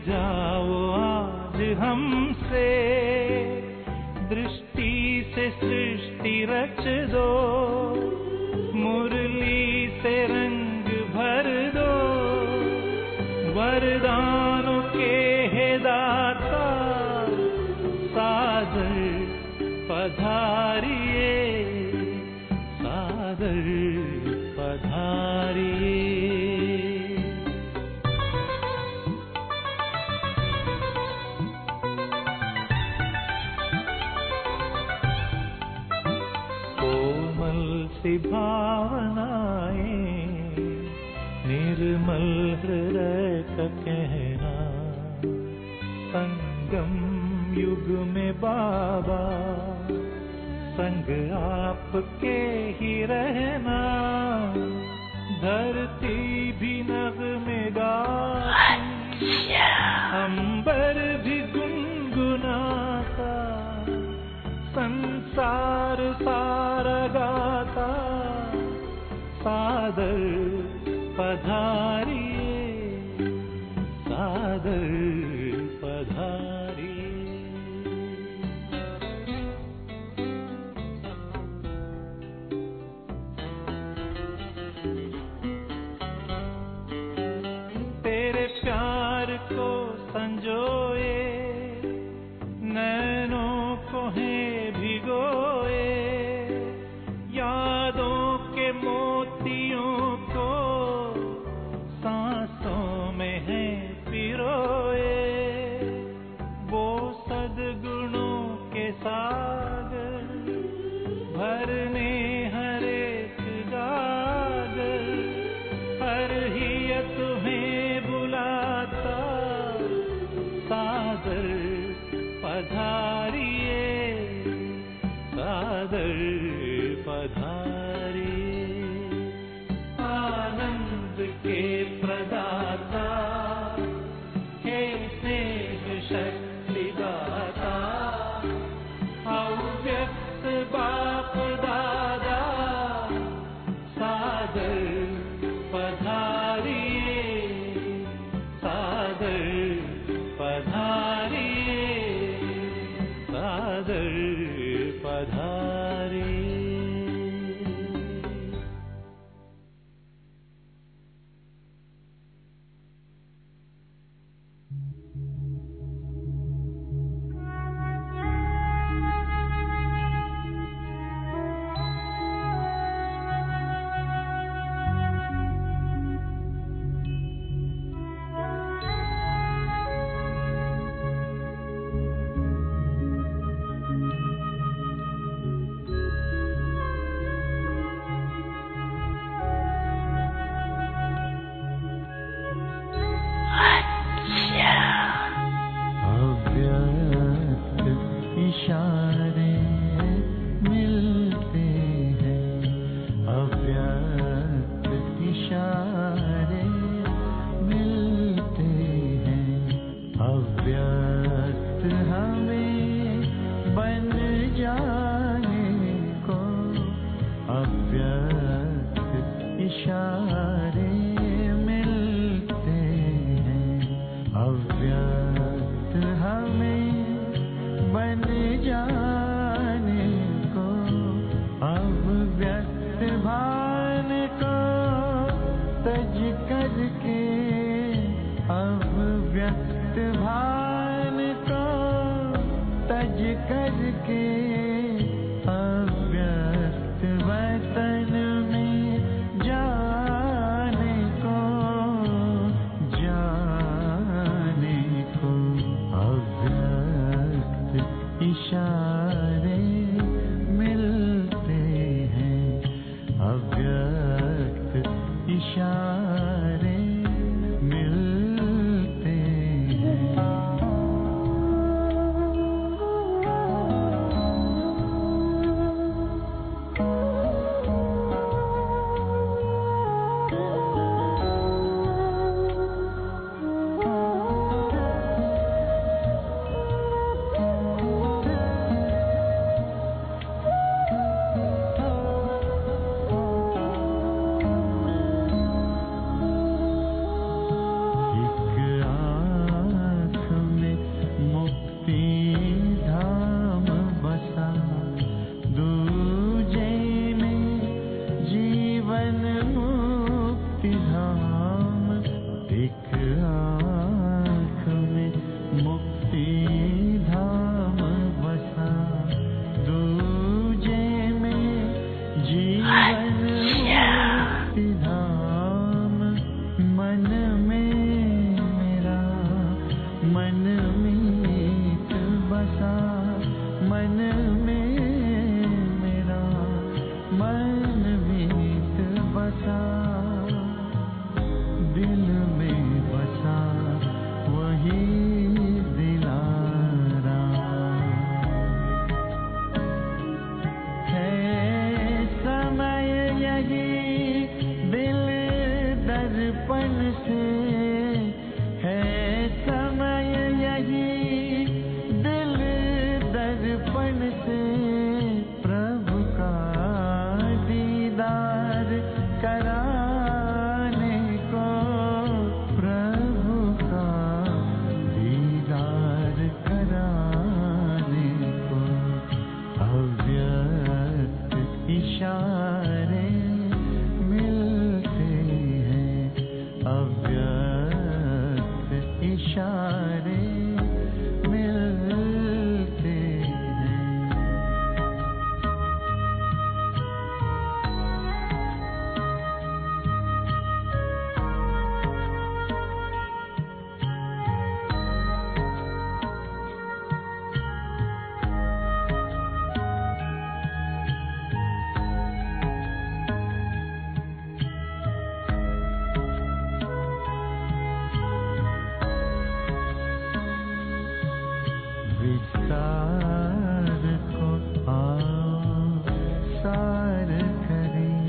जाओ आज हमसे, दृष्टि से सृष्टि रच दो, मुरली से रंग भर दो, वरदानों के हे दाता सादर पधारिए, सादर पधारिए। कोमल सी भावनाएं, निर्मल हृदय का कहना, संगम युग में बाबा संग आपके ही रहना, धरती भी नग़्मे गाती, अंबर भी गुनगुनाता, संसार सारा गाता, सादर पधारिए, सादर पधारिए। तेरे प्यार को संजोए, नैनों को है भिगोए, यादों के मोतियों को सांसों में है पिरोए, वो सद्गुणों के सागर भरने हर एक गागर, हर हिया तुम्हें बुलाता, सादर पधारिए, सादर पधारिए। आनंद के प्रदाता, हे स्नेह शक्ति दाता, अव्यक्त बाप दादा, सादर पधारिए, सादर पधारिए, सादर पधारिए। दर्पण से है समय यही, दिल दर्पण से प्रभु का दीदार कराने को, प्रभु का दीदार कराने को। अव्यक्त इशारे मिलते हैं, अव्यक्त इशारे मिलते हैं। विस्तार को आसार करें,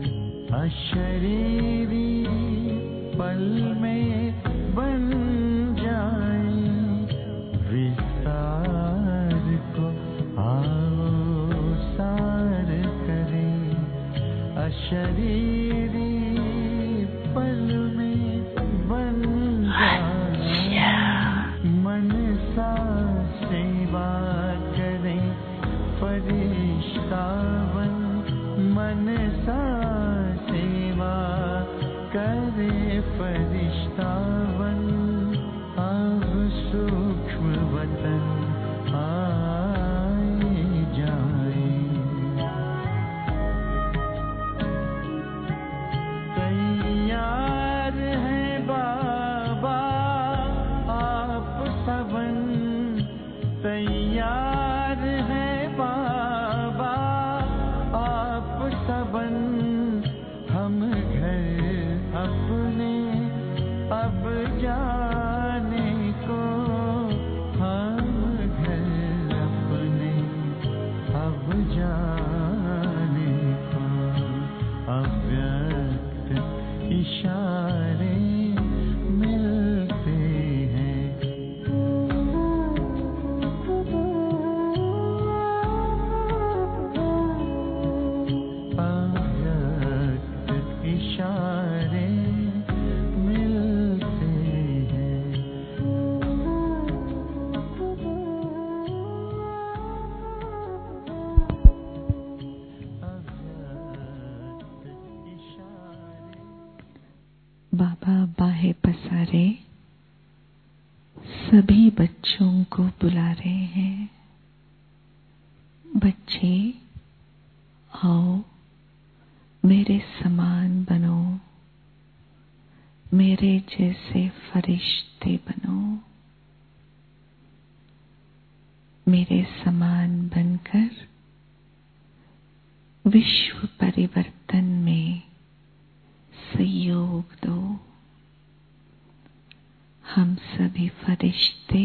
अशरीरी पल में बन जाए। विस्तार को आसार करें, अशरीरी पल में बन जाए। मन सा सेवा करें फरिश्तावन, मन सा सेवा करे फरिश्तावन। अब सूक्ष्म वतन आए जाए। तैयार है बाबा आप सबन, तैयार है बाबा आप सबन। हम घर अपने अब जाने को, हम घर अपने अब जाने को। अव्यक्त इशारे मिलते हैं। अव्यक्त इशारे मिलते हैं। अव्यक्त इशारे। बाबा बाहे पसारे सभी बच्चों को बुला रहे हैं। बच्चे आओ, मेरे समान बनो, मेरे जैसे फरिश्ते बनो। मेरे समान बनकर विश्व परिवर्तन में सहयोग दो। हम सभी फरिश्ते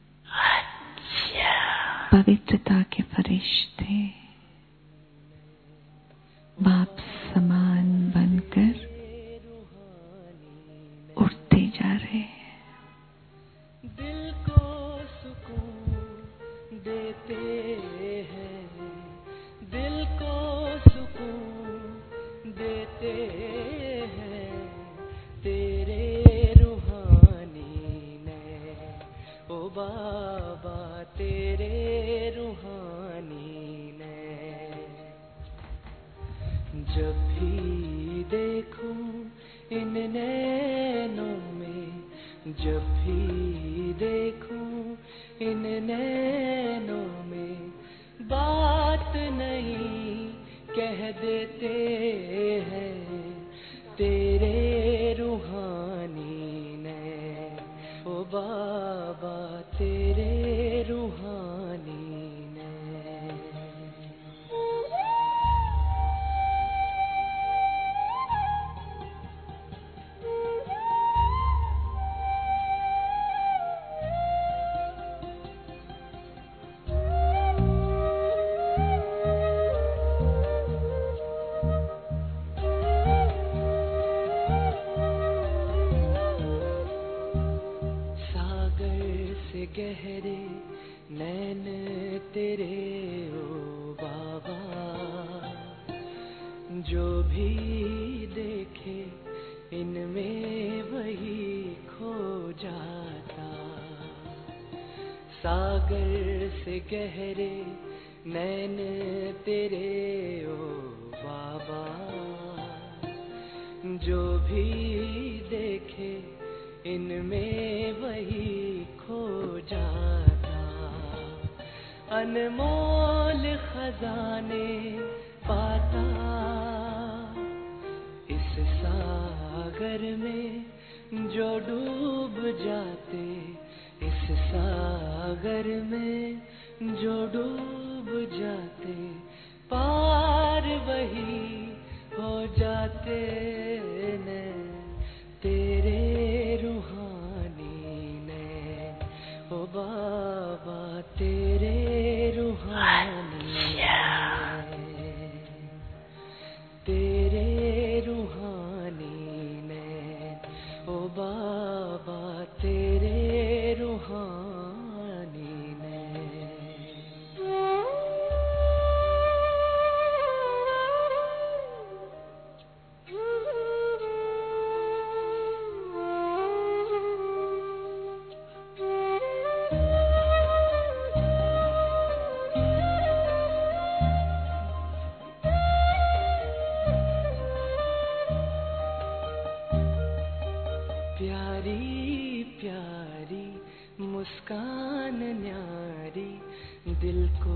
पवित्रता के फरिश्ते बाप समान बनकर उड़ते जा रहे हैं। दिल को सुकून देते हैं, दिल को सुकून देते हैं तेरे रूहानी ने। ओ बाबा तेरे रूहानी ने। जब भी देखूं इन नैनों में, जब भी देखूं इन नैनों में, बात नहीं कह देते हैं तेरे रूहानी ने। ओ बाबा तेरे रूहानी ने। सागर से गहरे नैन तेरे ओ बाबा, जो भी देखे इनमें वही खो जाता। अनमोल खजाने पाता इस सागर में जो डूब जाते, इस सागर में जो डूब जाते, पार वही हो जाते ने तेरे रूहानी ने ओ बाबा, तेरे रूहानी ने, तेरे रूहानी ने ओ बाबा, तेरे रूहानी ने। प्यारी प्यारी मुस्कान न्यारी दिल को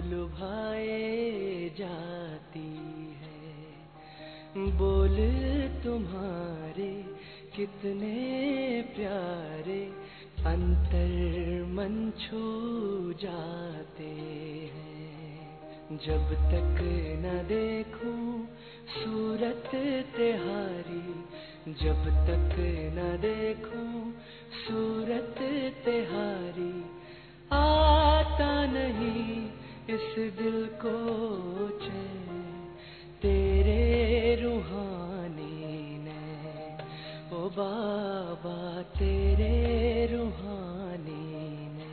लुभाए जाती है। बोल तुम्हारे कितने प्यारे अंतर मन छू जाते हैं। जब तक न देखूं सूरत तिहारी, जब तक न देखूं सूरत तिहारी, आता नहीं इस दिल को चैन तेरे रूहानी ने ओ बाबा, तेरे रूहानी ने।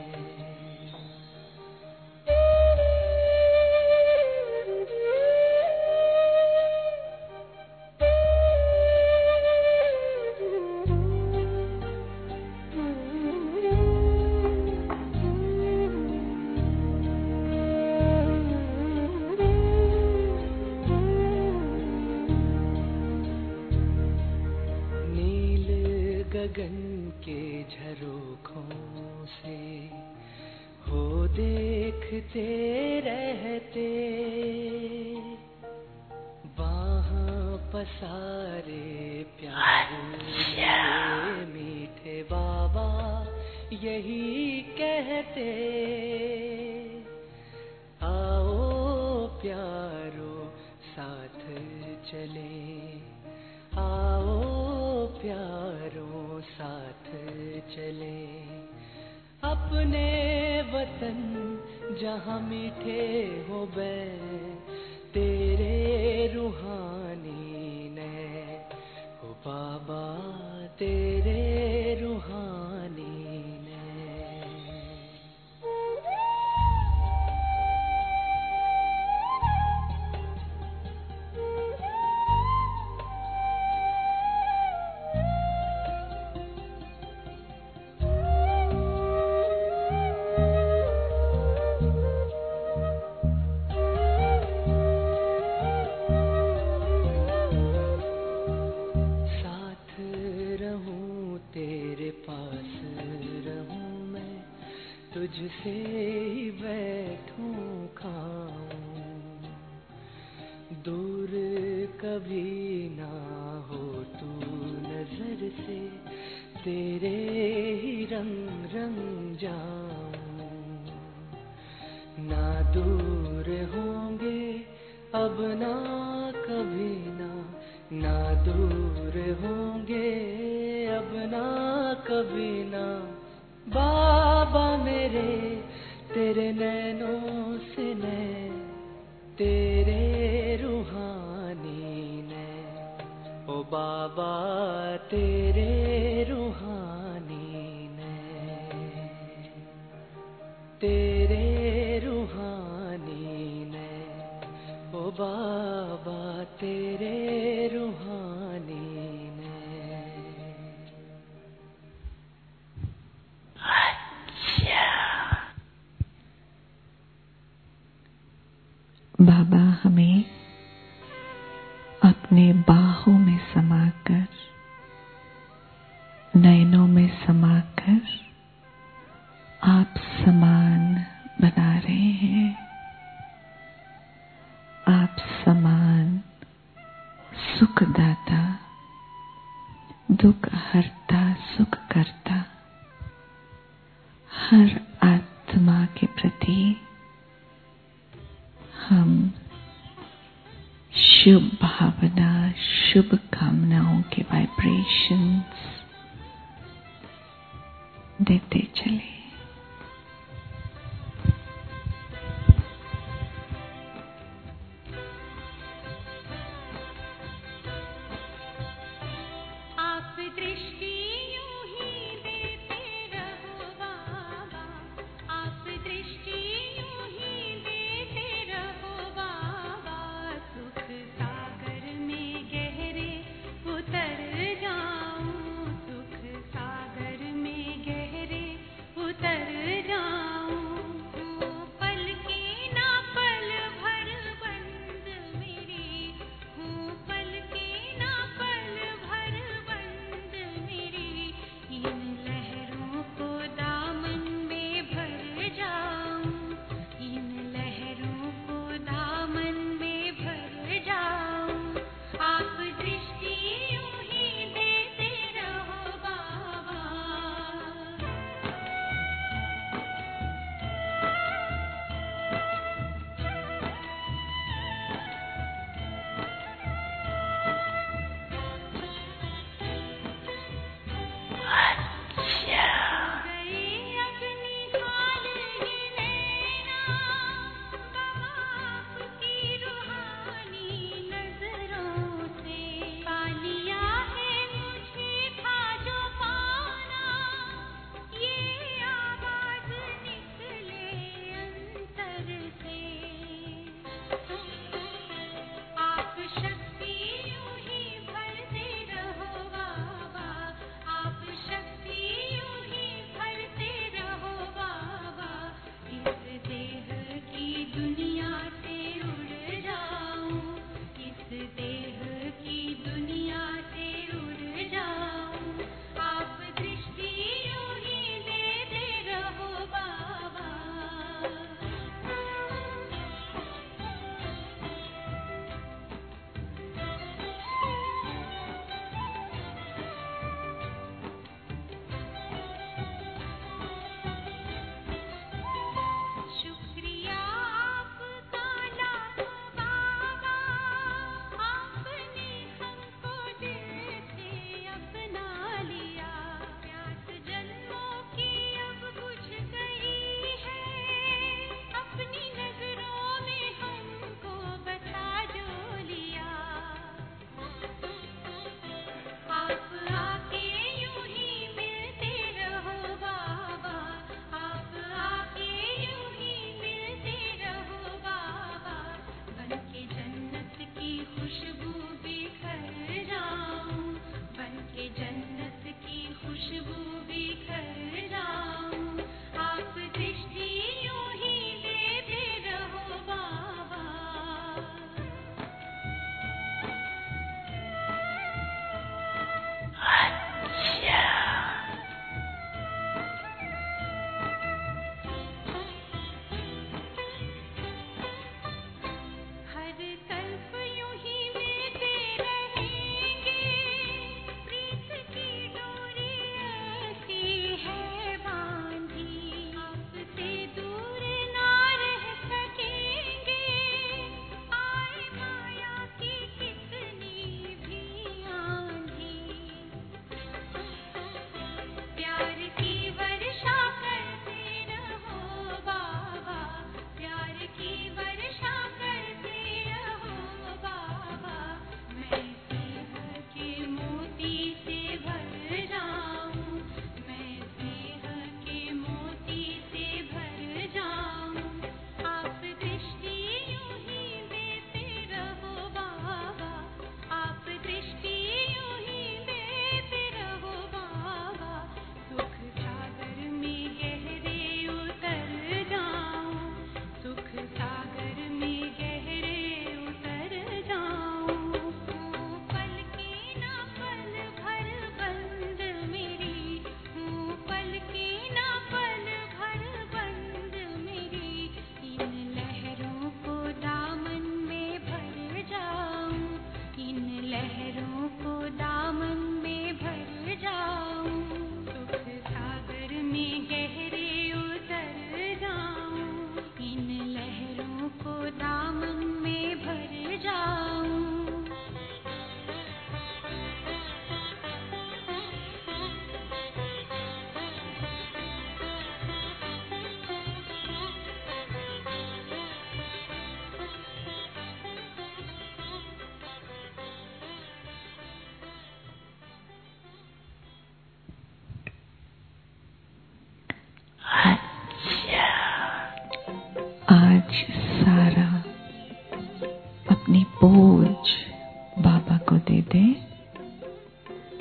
गगन के झरोखों से हो देखते रहते, बाहां पसारे प्यारे मीठे बाबा यही कहते। आओ प्यारो साथ चले, आओ प्यारों साथ चले, अपने वतन जहाँ मीठे हो बैं तेरे रूहानी ने ओ बाबा, तेरे रूहानी ने। तुझसे ही बैठूं खाऊं, दूर कभी ना हो तू नजर से, तेरे ही रंग रंग जाऊं। ना दूर होंगे अब ना कभी ना, ना दूर होंगे अब ना कभी ना, बाबा मेरे तेरे नैनों से नैन तेरे रूहानी ने ओ बाबा, तेरे रूहानी ने, तेरे रूहानी ने ओ बाबा, तेरे रूहानी ने। अच्छा। दुख हरता सुख करता हर आत्मा के प्रति हम शुभ भावना शुभ कामनाओं के वाइब्रेशंस देते चले। आप दृष्टि यूं ही देते रहो बाबा, आप दृष्टि यूं ही देते रहो बाबा, सुख सागर में गहरे उतर जाऊं, सुख सागर में गहरे उतर जाऊं, पल के ना पल भर बंद मेरी हूँ, पल के ना पल भर बंद मेरी, इन लहरों को दामन में भर जाऊं, इन लहरों को दामन में भर जाऊं, आप दृष्टि यूं ही देते रहो बाबा। गए अग्नि हाल ये नैना, आपकी रूहानी नजरों से पा लिया है मुझे था जो पाना, ये आवाज निकले अंतर से, आप शक्ति यूं ही भरते रहो बाबा, आप शक्ति यूं ही भरते रहो बाबा, इस देह की दुनिया से उड़ जाऊं, इस देह की दुनिया से उड़ जाऊं, आप दृष्टि यूं ही देते रहो बाबा। शुक्रिया आपका लाखों बाबा, आपने हमको दिल से अपना लिया, प्यास जन्मों की अब बुझ गई है, अपनी नजरों में हमको बसा जो लिया, आप आके यूं ही मिलते रहो बाबा, आप आके यूं ही मिलते रहो बाबा, बनके जन्नत की खुशबू बिखर जाऊं, बनके जन्नत की खुशबू बिखर जाऊं, आप दृष्टि यूं ही देते रहो बाबा। हर कल्प यूं ही मिलते रहेंगे, प्रीत की डोरी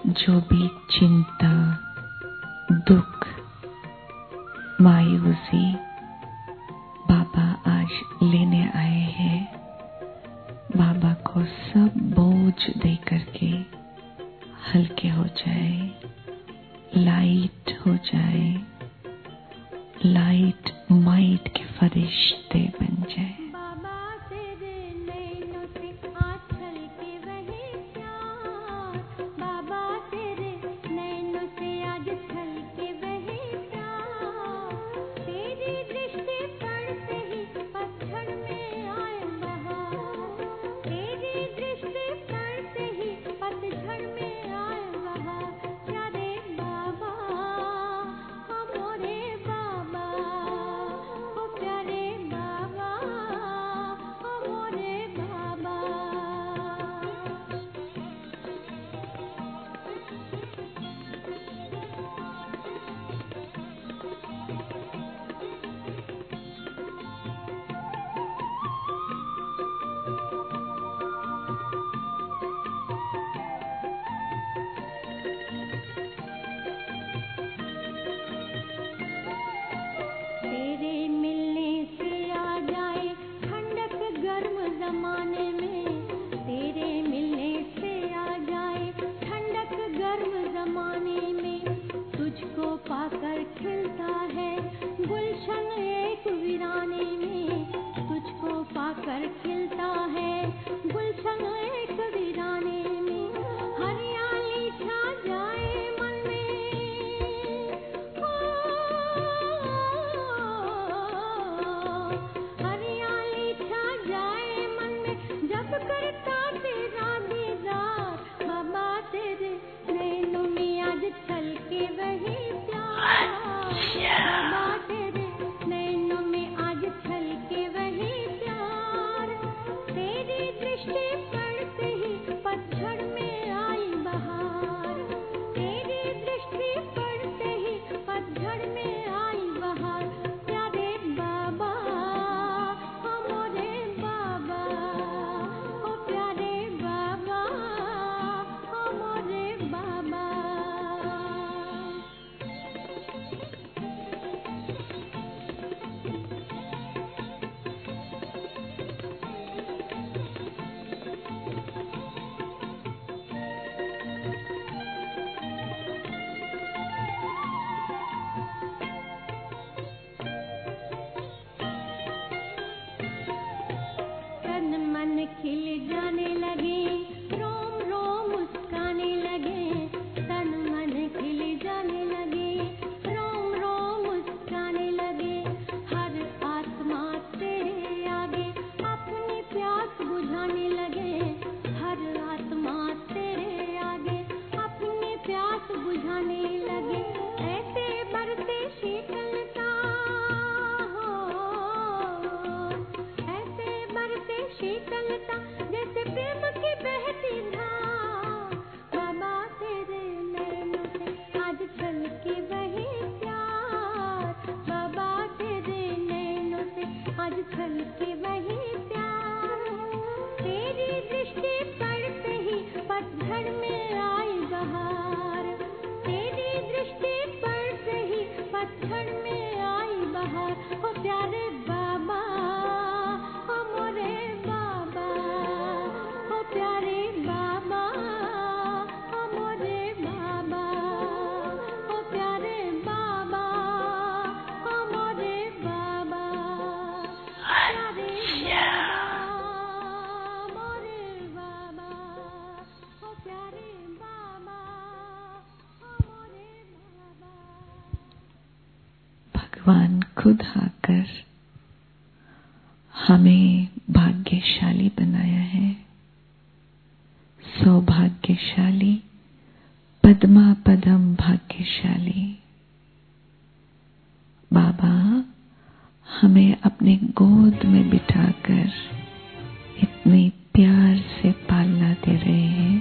जो भी चिंता, दुख, मायूसी बाबा आज लेने आए हैं, बाबा को सब बोझ दे करके हल्के हो जाए, लाइट हो जाए, लाइट माइट के फरिश्ते बन जाए। बाबा तेरे नैनों से आंचल के वही प्यार, बाबा तेरे नैनों से आज छल के वही प्यार, तेरी दृष्टि पड़ते ही पत्थर में आए बहार, तेरी दृष्टि पड़ते ही पतझड़ में आए बहार। प्यारे बाबा हमारे बाबा, ओ प्यारे बाबा हमारे बाबा। तेरे मिलने से आ जाए ठंडक गर्म जमाने में, तेरे मिलने से आ जाए ठंडक गर्म जमाने में, तुझको पाकर खिलता है गुलशन एक वीराने में, तुझको पाकर खिलता है गुलशन एक वीराने में, हरियाली छा जाए मन में, हरियाली छा जाए मन में जब करता तेरा दीदार, बाबा तेरे नैनों में आज छल के वही प्यार, बाबा तेरे नैनों में आज छल के वही प्यार, तेरी दृष्टि पड़ते ही पतझड़ में आई बहार, तेरी दृष्टि पड़ते ही पतझड़ में आई बहार। प्यारे बाबा हमारे बाबा, ओ प्यारे बाबा हमारे बाबा। तन मन खिल जाने लगे, रोम रोम मुस्काने लगे, तन मन खिल जाने लगे, रोम रोम मुस्काने लगे, हर आत्मा तेरे आगे अपनी प्यास बुझाने लगे, हर आत्मा तेरे आगे अपनी प्यास बुझाने लगे, ऐसे बरसे शीतलता हो, ऐसे बरसे शीतलता जैसे प्रेम की बहती धार, बाबा तेरे नैनों से आज छल के वही प्यार, बाबा तेरे नैनों से आज छल के वही प्यार, तेरी दृष्टि पड़ते ही पतझड़ में आई बहार, तेरी दृष्टि पड़ते ही पतझड़ में आई बहार। ओ प्यारे बाबा हमारे बाबा, ओ प्यारे बाबा हमारे बाबा, ओ प्यारे बाबा हमारे बाबा, प्यारे बाबा हमारे बाबा, ओ प्यारे बाबा हमारे बाबा। भगवान खुद आकर हमें भाग्यशाली बनाया है, सौभाग्यशाली, पद्मा पदम भाग्यशाली। बाबा हमें अपने गोद में बिठाकर इतने प्यार से पालना दे रहे हैं।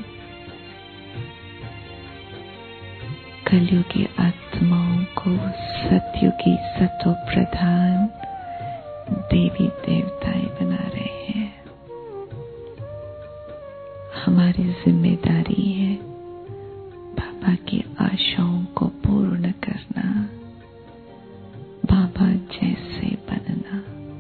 कलयुगी आत्माओं को सतयुगी सतो प्रधान देवी देवताएं बना रहे हैं। हमारी जिम्मेदारी है बाबा की आशाओं को पूर्ण करना, बाबा जैसे बनना।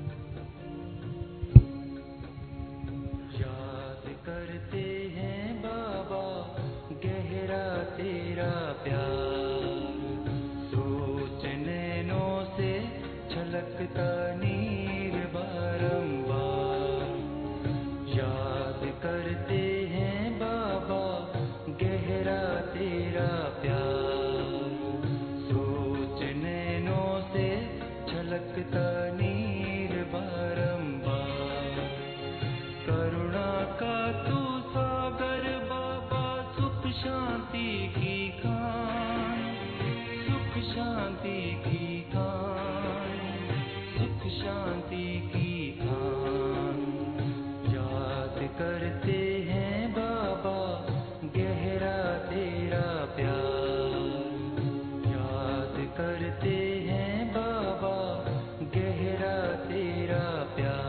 याद करते हैं बाबा गहरा तेरा प्यार, सोच नैनों से छलकता नीर बारंबार। याद करते हैं बाबा गहरा तेरा प्यार, सोच नैनों से छलकता नीर बारंबार। करुणा का तू सागर बाबा, सुख शांति की खान, सुख शांति की खान, सुख शांति की खान। याद करते हैं बाबा गहरा तेरा प्यार, याद करते हैं बाबा गहरा तेरा प्यार।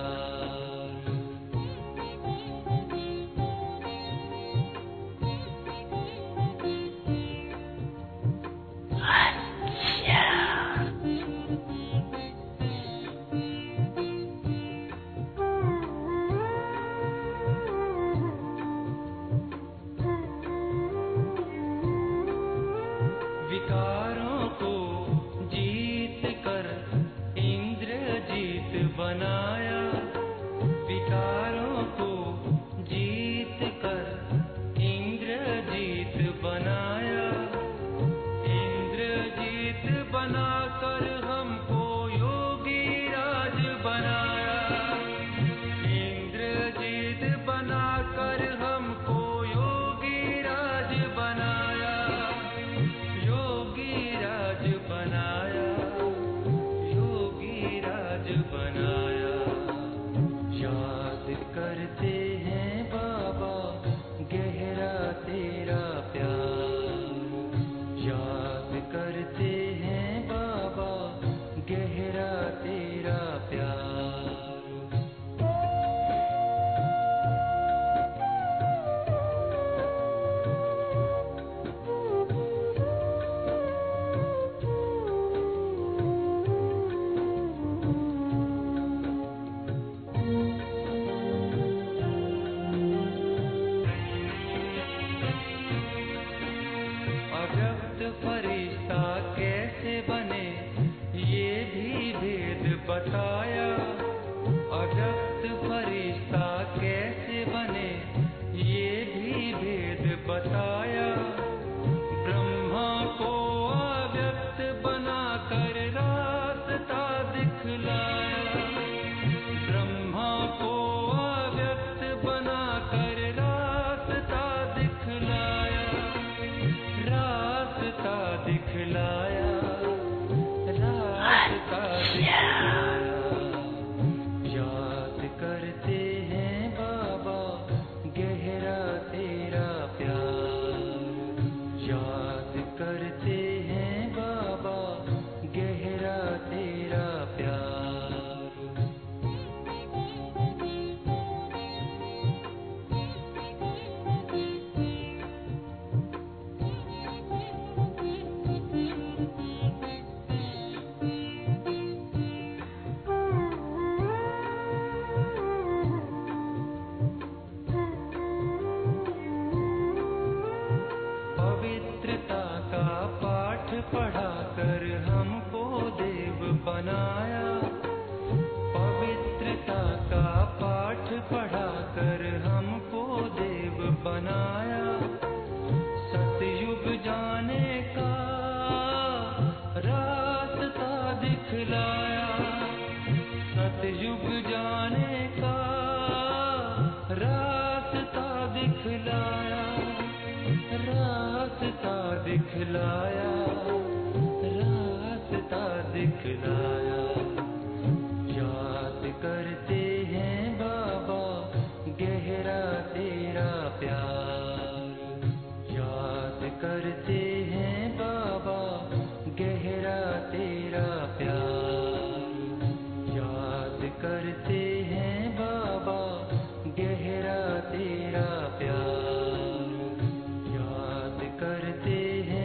विकारों को जीत कर इंद्रजीत बनाया, विकारों को जीत कर इंद्रजीत बनाया। इंद्रजीत बनाकर हमको योगी राज बनाया, इंद्रजीत बनाकर हमको योगी राज बनाया, योगी राज बनाया, योगी राज बनाया। याद करते हैं बाबा गहरा तेरा प्यार, याद करते हैं बाबा गहरा तेरा प्यार। अव्यक्त फरिश्ता कैसे बने ये भी भेद बताया, अव्यक्त फरिश्ता कैसे बने ये भी भेद बताया। ब्रह्मा को अव्यक्त बनाकर रास्ता दिखलाया, ब्रह्मा को अव्यक्त बनाकर रास्ता दिखलाया, रास्ता दिखलाया, रास्ता दिखलाया। याद करते हैं बाबा गहरा तेरा प्यार, याद करते हैं बाबा गहरा तेरा प्यार। पवित्रता का पाठ पढ़ाकर हमको देव बनाया, पवित्रता का पाठ पढ़ाकर हमको देव बनाया। सतयुग जाने का रास्ता दिखलाया, सतयुग जाने का रास्ता दिखलाया, रास्ता दिखलाया, रास्ता दिखलाया। याद करते हैं बाबा गहरा तेरा प्यार, याद करते हैं बाबा गहरा तेरा प्यार, याद करते हैं बाबा गहरा तेरा प्यार, याद करते हैं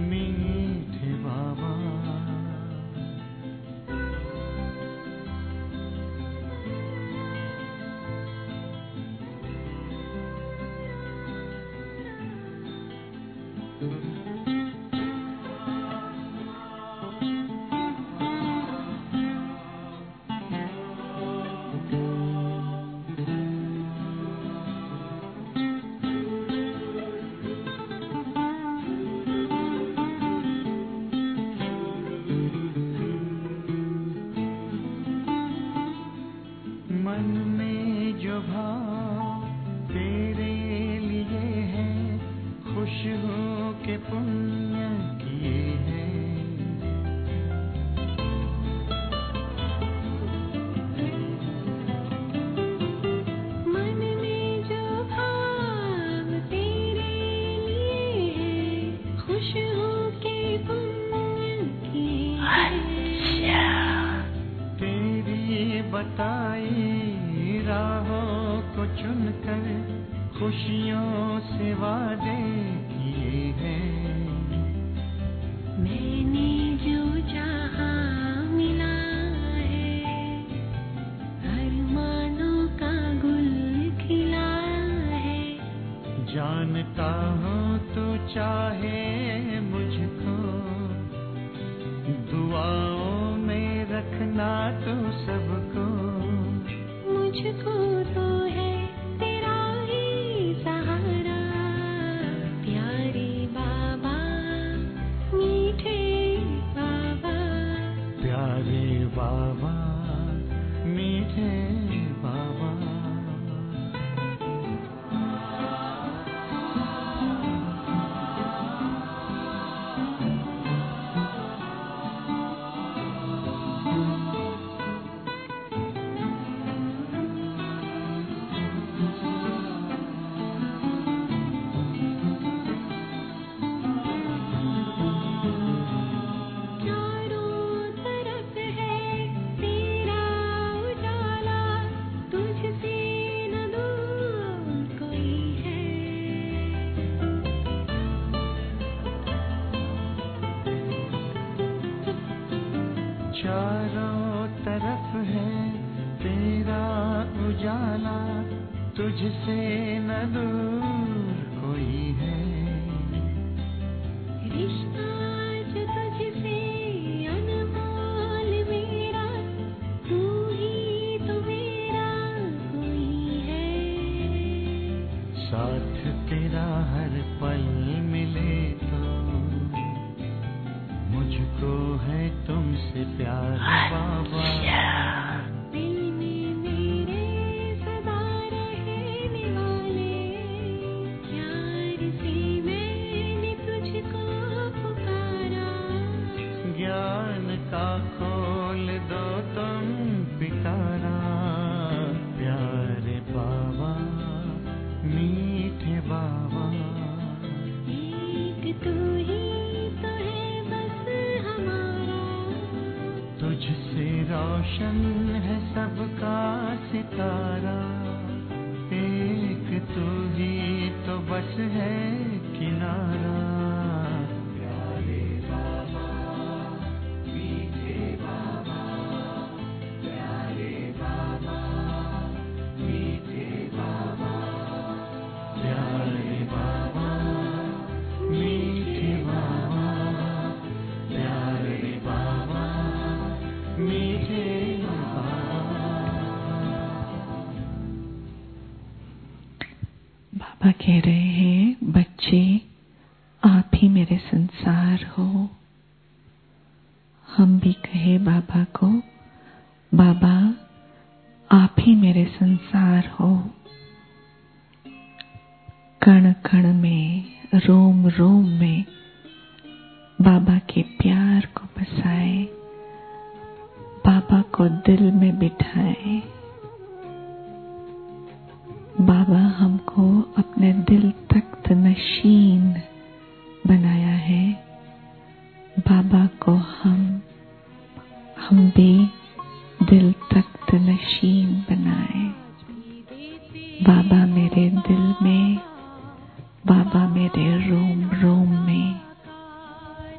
मीठे बाबा। मन में जो भाव तेरे लिए है, खुश हो के पुण्य किए हैं। मन में जो भाव तेरे लिए है, खुश होके पुण्य किए हैं। तेरी बताई राहों को चुनकर खुशियों से वादे किए हैं। मैंने जो चाहा मिला है, अरमानों का गुल खिला है। जानता हूँ तू चाहे मुझको, दुआओं में रखना तू सबको। मुझको तो है तेरा ही सहारा, प्यारे बाबा, मीठे बाबा। प्यारे बाबा, मीठे बाबा। चारों तरफ है तेरा उजाला, तुझसे न दूर कोई है। चारों तरफ है तेरा उजाला, तुझसे न दूर कोई है। रिश्ता जो तुझसे अनमोल मेरा, तू ही तो मेरा कोई है। साथ तेरा हर पल मिले तो मुझको है तुमसे प्यार बाबा। दिल में मेरे सदा रहने वाले, प्यार से मैंने तुझको पुकारा। ज्ञान का खोल दो तुम पिटारा, प्यारे बाबा, मीठे बाबा। एक तू ही तो है बस हमारा, तुझसे रोशन है सबका सितारा। एक तू ही तो बस है किनारा। प्यारे बाबा, मीठे बाबा। प्यारे बाबा, मीठे बाबा। प्यारे बाबा, मीठे बाबा। प्यारे बाबा, मीठे बाबा कह रहे हैं, बच्चे आप ही मेरे संसार हो। हम भी कहे बाबा को, बाबा आप ही मेरे संसार हो। कण कण में, रोम रोम में बाबा के प्यार को बसाए, बाबा को दिल में बिठाए। बाबा हमको अपने दिल तख्त नशीन बनाया है। बाबा को हम भी दिल तख्त नशीन बनाए। बाबा मेरे दिल में, बाबा मेरे रोम रोम में।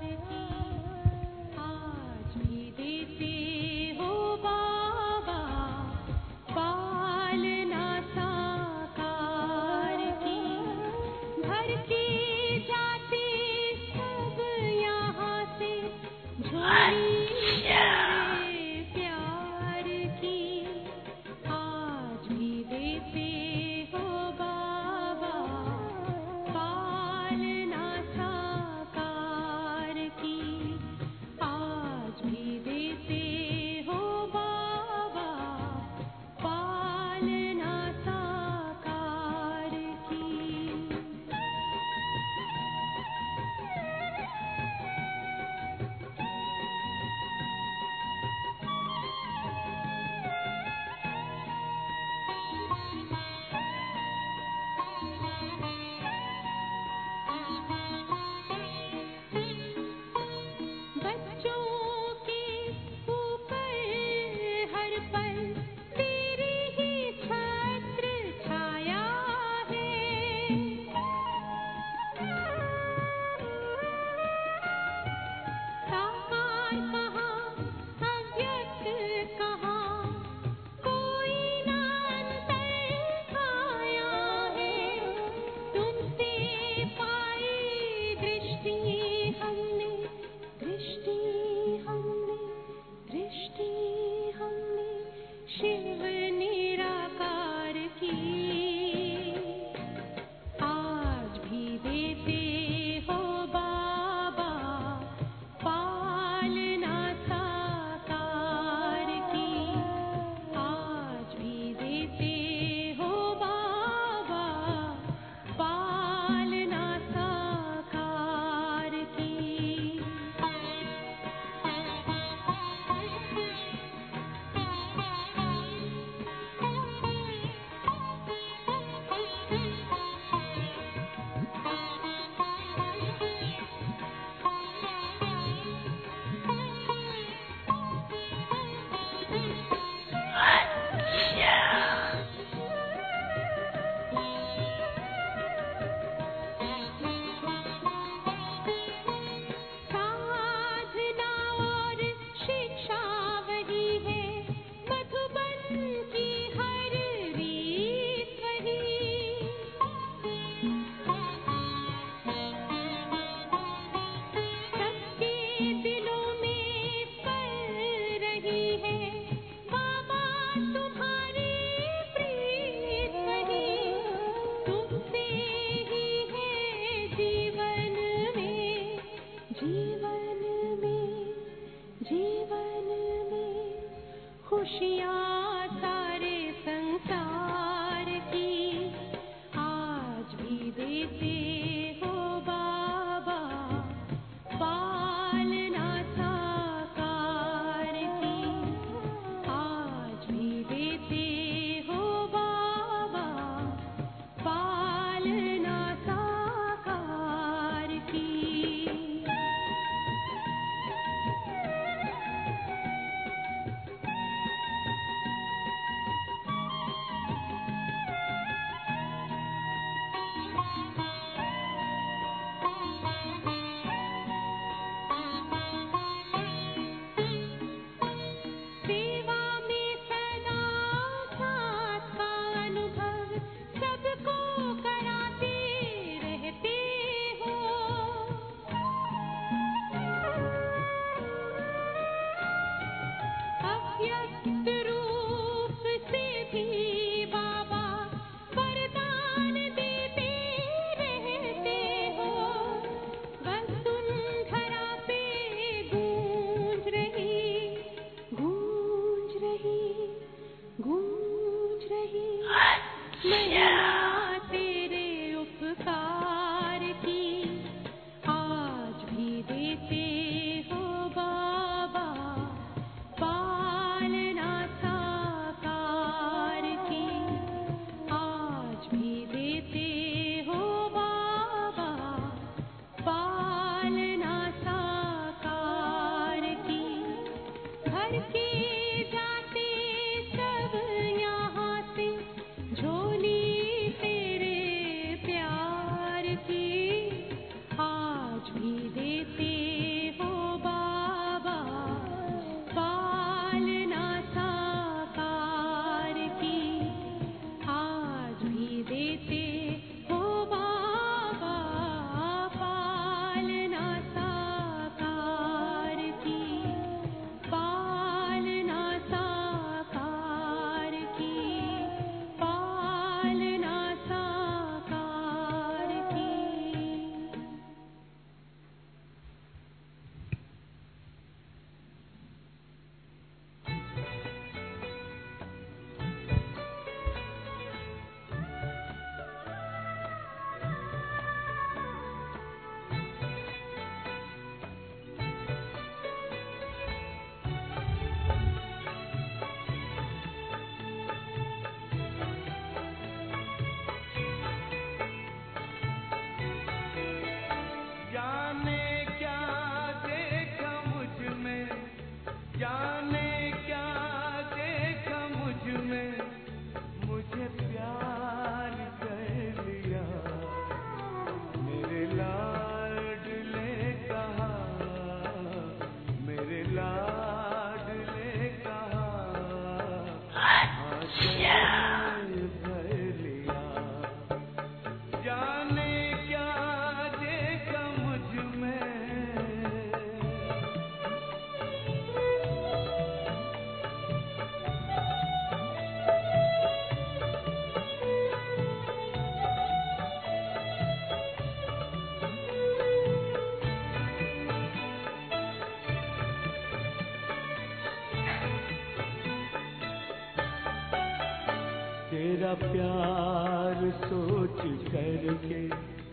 तेरा प्यार सोच करके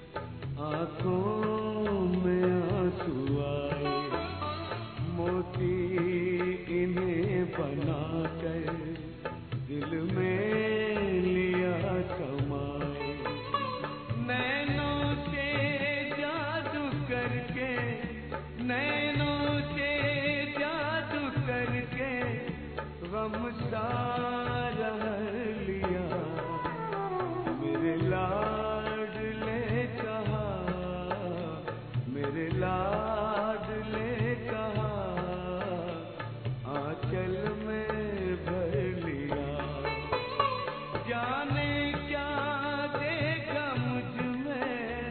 आंखों में आंसू आए, मोती इन्हें बनाकर दिल में लिया समाए। नैनों से जादू करके, नैनों से जादू करके गम सारा लिया। मेरे लाडले कहा, मेरे लाडले कहा, आंचल में भर लिया। जाने क्या देखा मुझ में,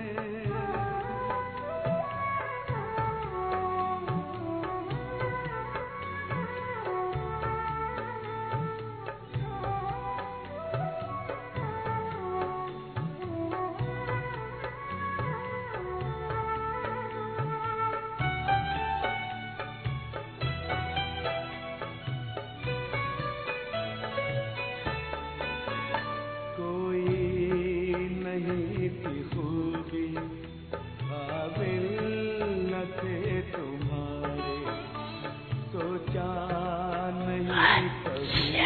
नहीं थी खूबी काबिल न थे तुम्हारे, सोचा नहीं कभी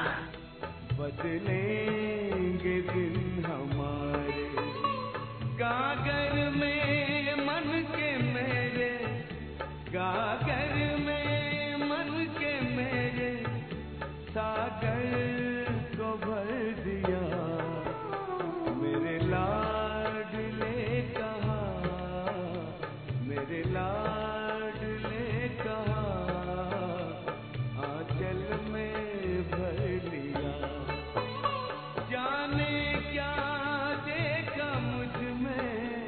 बदलेंगे दिन हमारे। गागर में मन के मेरे, गागर में मन के मेरे, सागर को भर दिया। मेरे लाडले कहा, मेरे लाडले कहा, आंचल में भर लिया। जाने क्या देखा मुझ में,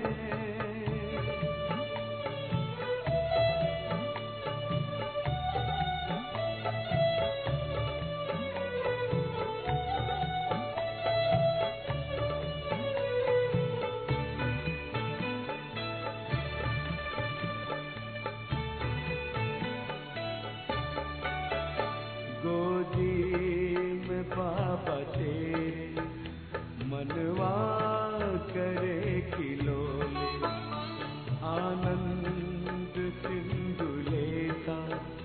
गोदी में बाबा तेरे मनवा करे खिलौने, आनंद सिंधु लेता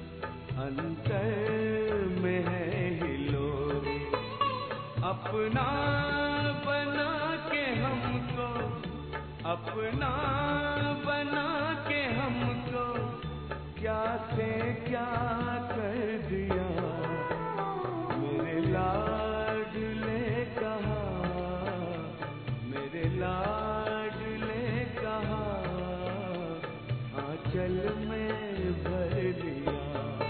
अंतर में है हिलोरे। अपना बना के हमको, अपना बना के हमको क्या से क्या कर दिया। मेरे लाडले कहा, मेरे लाडले कहा, आंचल में भर लिया।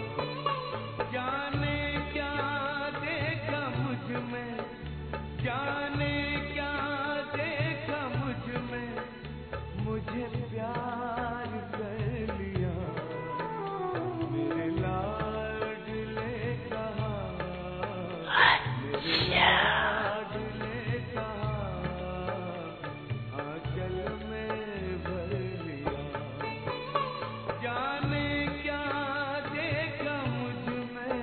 जाने क्या देखा मुझ में, जाने क्या देखा मुझ में, मुझे प्यार कर लिया। मेरे लाडले कहा, मेरे लाडले कहा, आंचल में भर लिया। जाने क्या देखा मुझ में।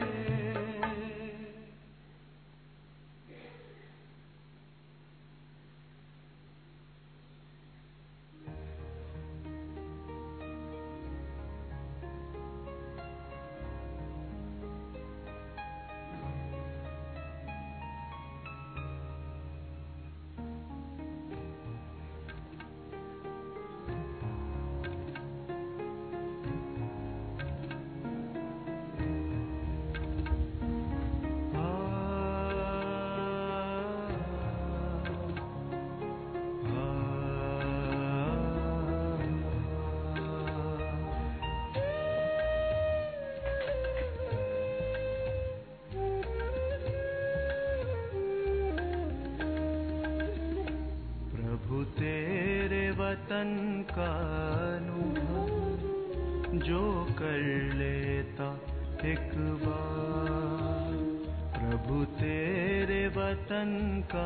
वतन का अनुभव जो कर लेता एक बार, प्रभु तेरे वतन का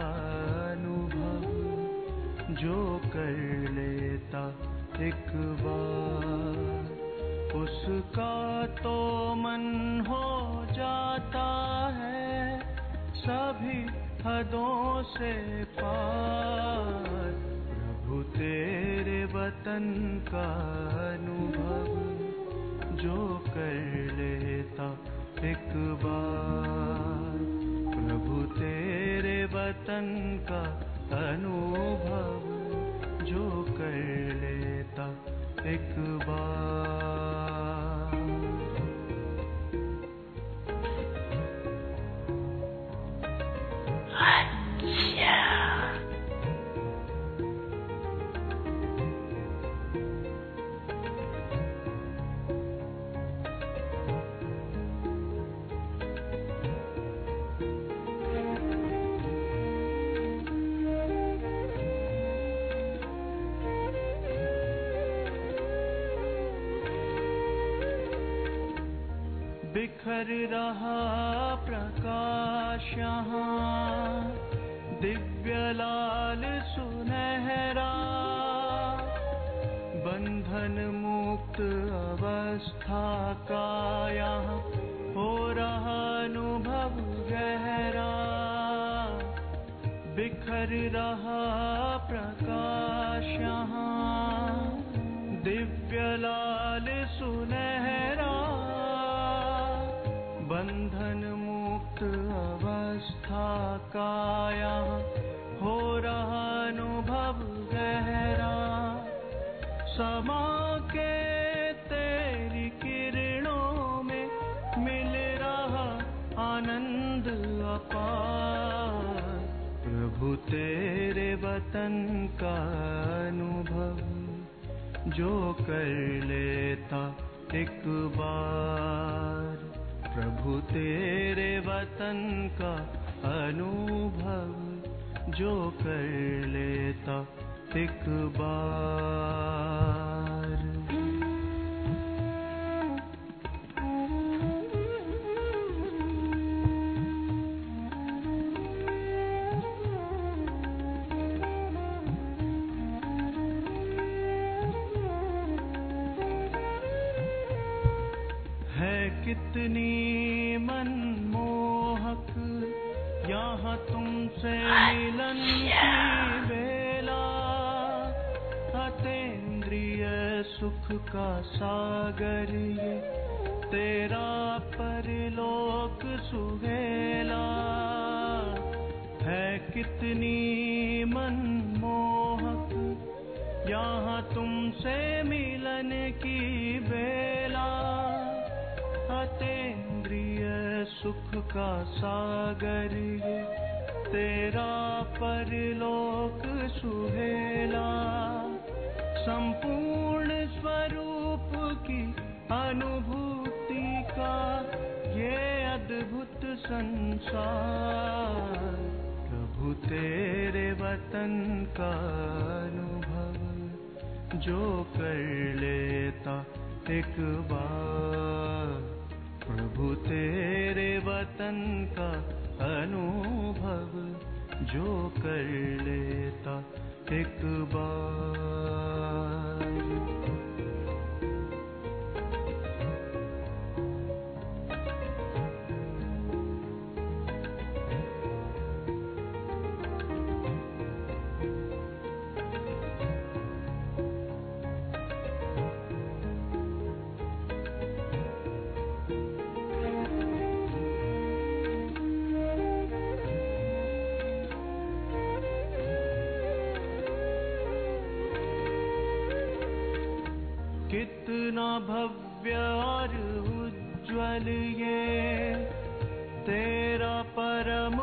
अनुभव जो कर लेता एक बार, उसका तो मन हो जाता है सभी हदों से पार। प्रभु तेरे वतन का अनुभव जो कर लेता एक बार। प्रभु तेरे वतन का अनुभव जो कर लेता एक बार। बिखर रहा प्रकाश यहाँ, दिव्य लाल सुनहरा। बंधन मुक्त अवस्था का यहाँ हो रहा अनुभव गहरा। बिखर रहा प्रकाश यहाँ, दिव्य लाल सुनहरा। बंधन मुक्त अवस्था का यहाँ हो रहा अनुभव गहरा। समा के तेरी किरणों में मिल रहा आनंद अपार। प्रभु तेरे वतन का अनुभव जो कर लेता एक बार। प्रभु तेरे वतन का अनुभव जो कर लेता एक बार। कितनी मनमोहक यहाँ तुमसे मिलन की बेला। अतीन्द्रिय सुख का सागर ये तेरा परलोक सुहेला। है कितनी मनमोहक यहाँ तुमसे मिलन की बेला। अतीन्द्रिय सुख का सागर ये तेरा परलोक सुहेला। संपूर्ण स्वरूप की अनुभूति का ये अद्भुत संसार। प्रभु तेरे वतन का अनुभव जो कर लेता एक बार। प्रभु तेरे वतन का अनुभव जो कर लेता एक बार। कितना भव्य और उज्ज्वल ये तेरा परम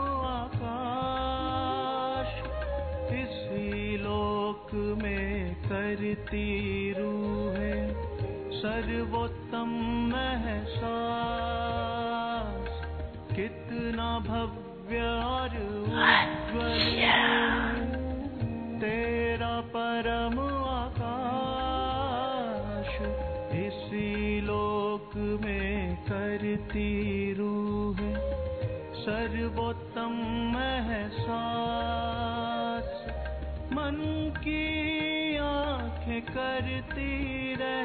आकाश। इसी लोक में करती रूहें सर्वोत्तम एहसास। कितना भव्य और उज्ज्वल तेरा परम में करती रूह सर्वोत्तम एहसास। मन की आँखें करती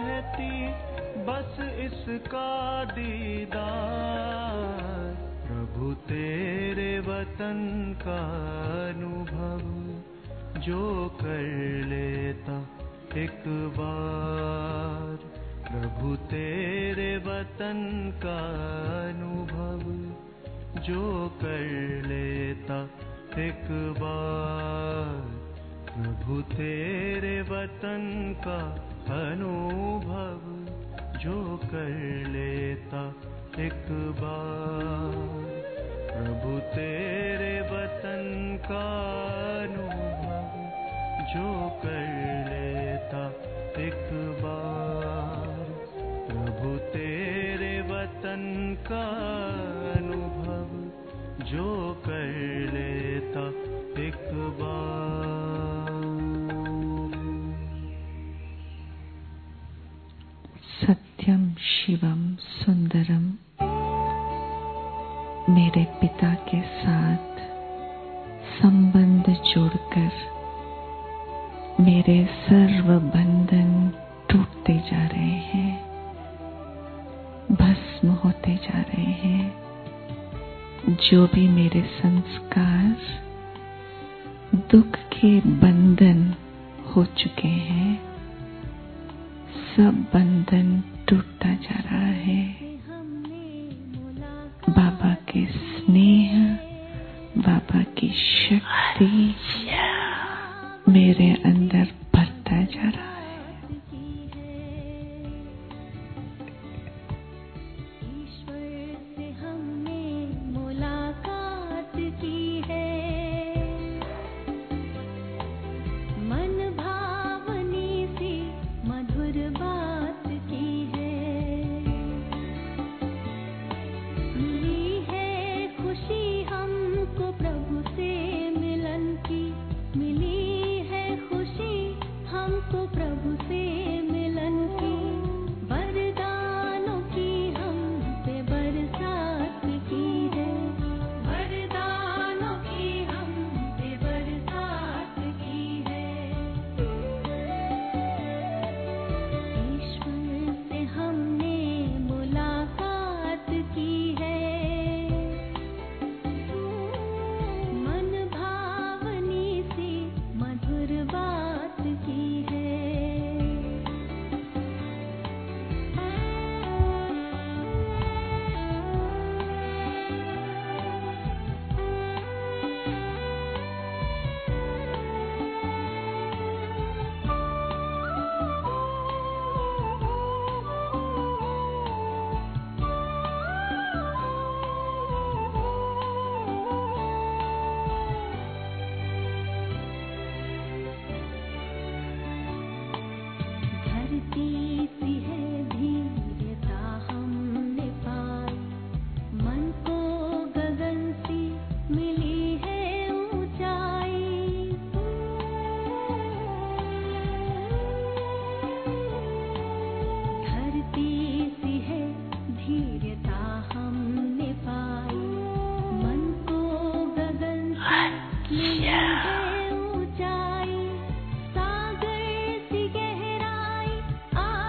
रहती बस इसका दीदार। प्रभु प्रभु तेरे वतन का अनुभव जो कर लेता एक बार, प्रभु तेरे वतन का अनुभव जो कर लेता एक बार, प्रभु तेरे वतन का अनुभव जो कर लेता एक बार, प्रभु तेरे वतन का अनुभव जो कर लेता एक बार, प्रभु तेरे वतन का अनुभव जो कर लेता एक बार। सत्यम शिवम सुंदरम मेरे पिता के साथ संबंध जोड़कर मेरे सर्व बंधन टूटते जा रहे हैं, भस्म होते जा रहे हैं। जो भी मेरे संस्कार दुख के बंधन हो चुके हैं, सब बंधन टूटता जा रहा है। बाबा के स्नेह, बाबा की शक्ति मेरे अंदर भरता जा रहा है। ऊंचाई सागर सी गहराई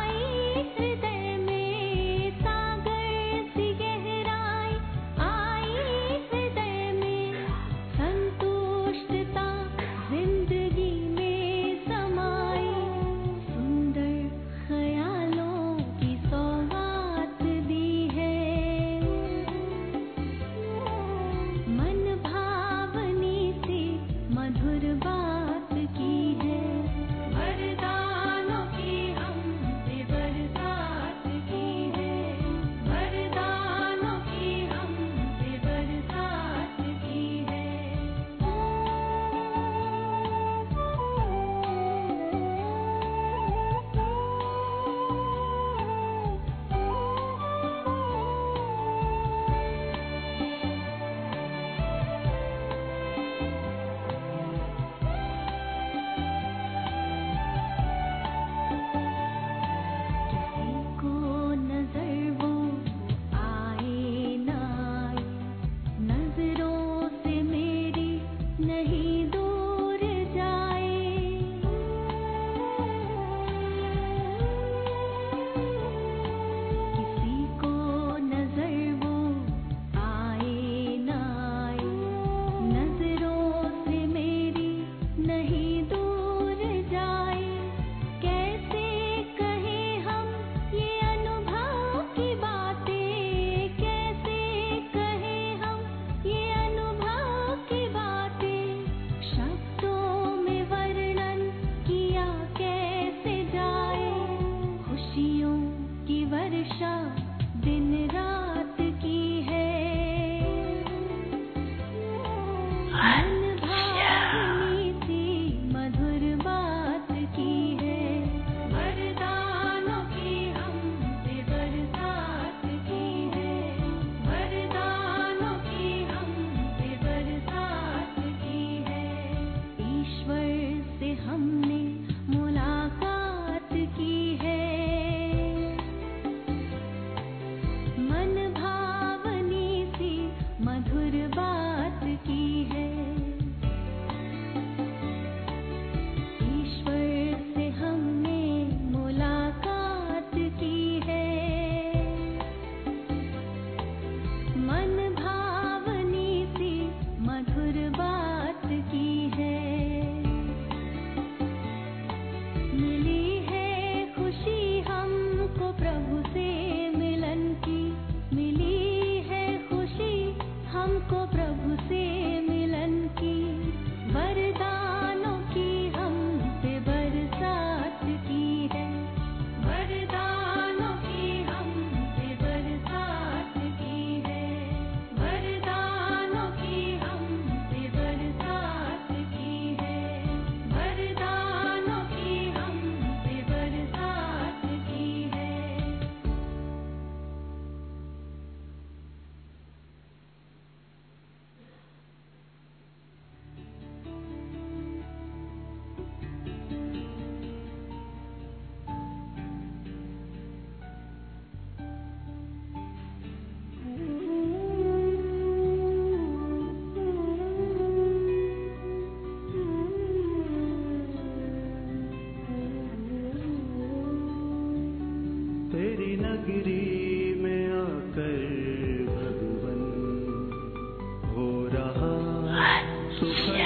तेरी नगरी में आकर भगवन हो रहा सुखद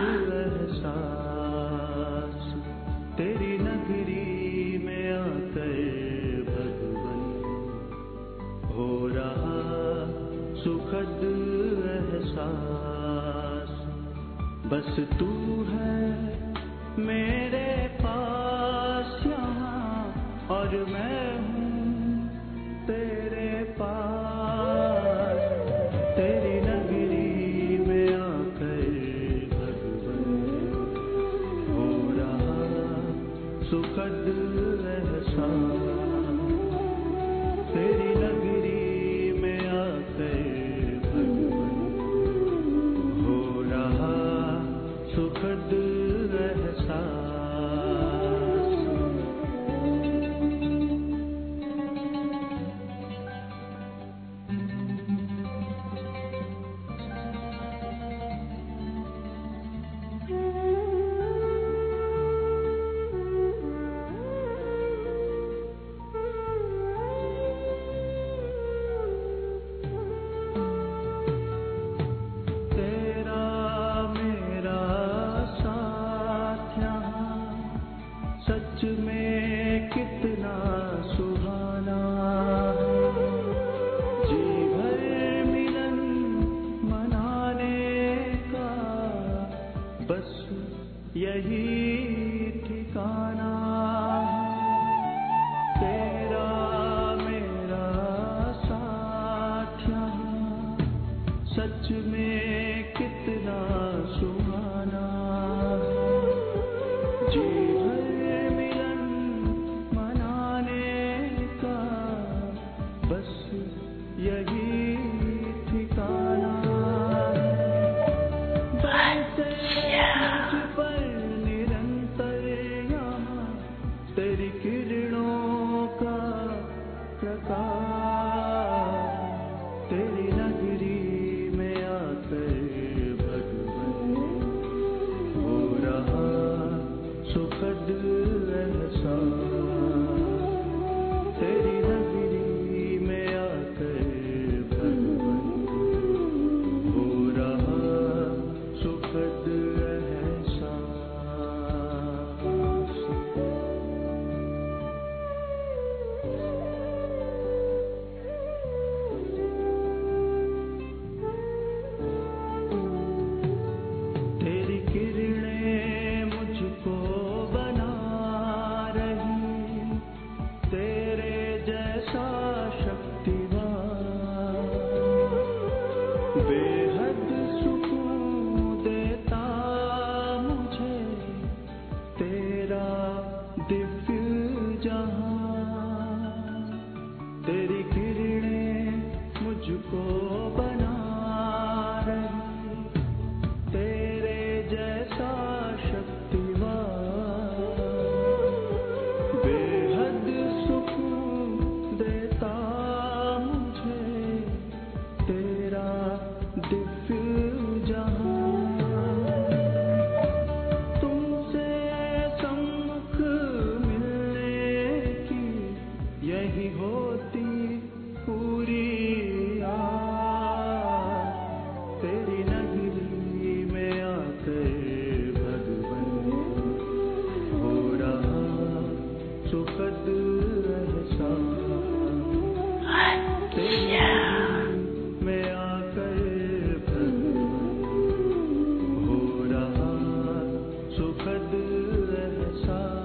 एहसास। तेरी नगरी में आकर भगवन हो रहा सुखद एहसास। बस तू है मेरे पास यहाँ और मैं हूँ तेरे पास। तेरी नगरी में आकर भगवन हो रहा सुखद एहसास। तेरी नगरी में आकर भगवन हो रहा सुखद एहसास। तेरा मेरा साथ यहाँ सच में कितना सुहाना है। जी भर मिलन मनाने का बस यही ठिकाना है। तेरा मेरा साथ यहाँ सच में कितना सुहाना है। जी भर मिलन मनाने का बस यही ठिकाना है। बरसे मुझ पर निरंतर यहाँ तेरी किरणों का प्रकाश। तेरी नगरी में आकर भगवन हो रहा सुखद एहसास। तेरी नगरी में आकर भगवन हो रहा सुखद एहसास। तेरी किरणें मुझको बना रही तेरे जैसा शक्तिवान। बेहद सुकून देता मुझे तेरा दिव्य जहां। तेरी किरणें मुझको बना रही तेरे जैसा शक्तिवान। बेहद सुकून देता मुझे तेरा दिव्य जहां। तुमसे सम्मुख मिलने की यही होती पूरी आस। तेरी नगरी में आकर भगवन हो रहा सुखद एहसास। तेरी नगरी में आकर भगवन हो रहा सुखद एहसास।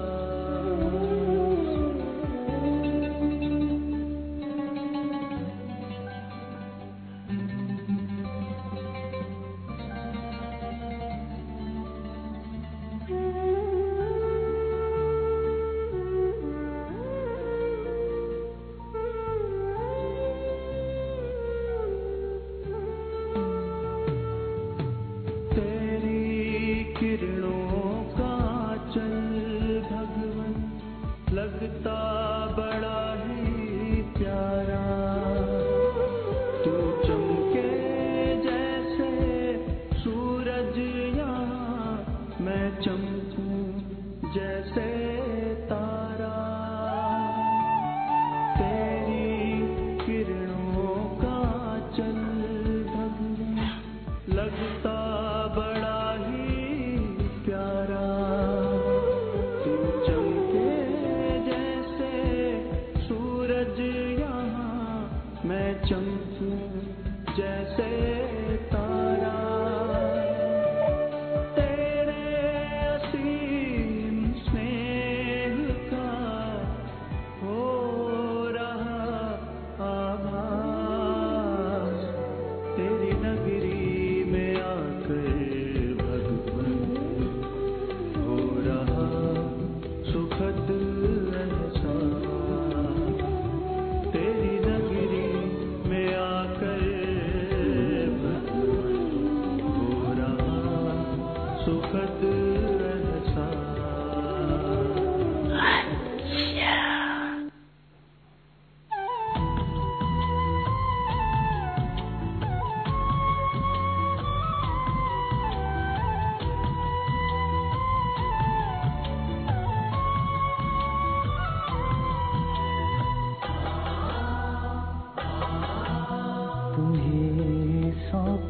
तेरी किरणों का चल भगवन लगता बड़ा ही प्यारा। तू चमके जैसे सूरज यहाँ मैं चमकूं जैसे तारा।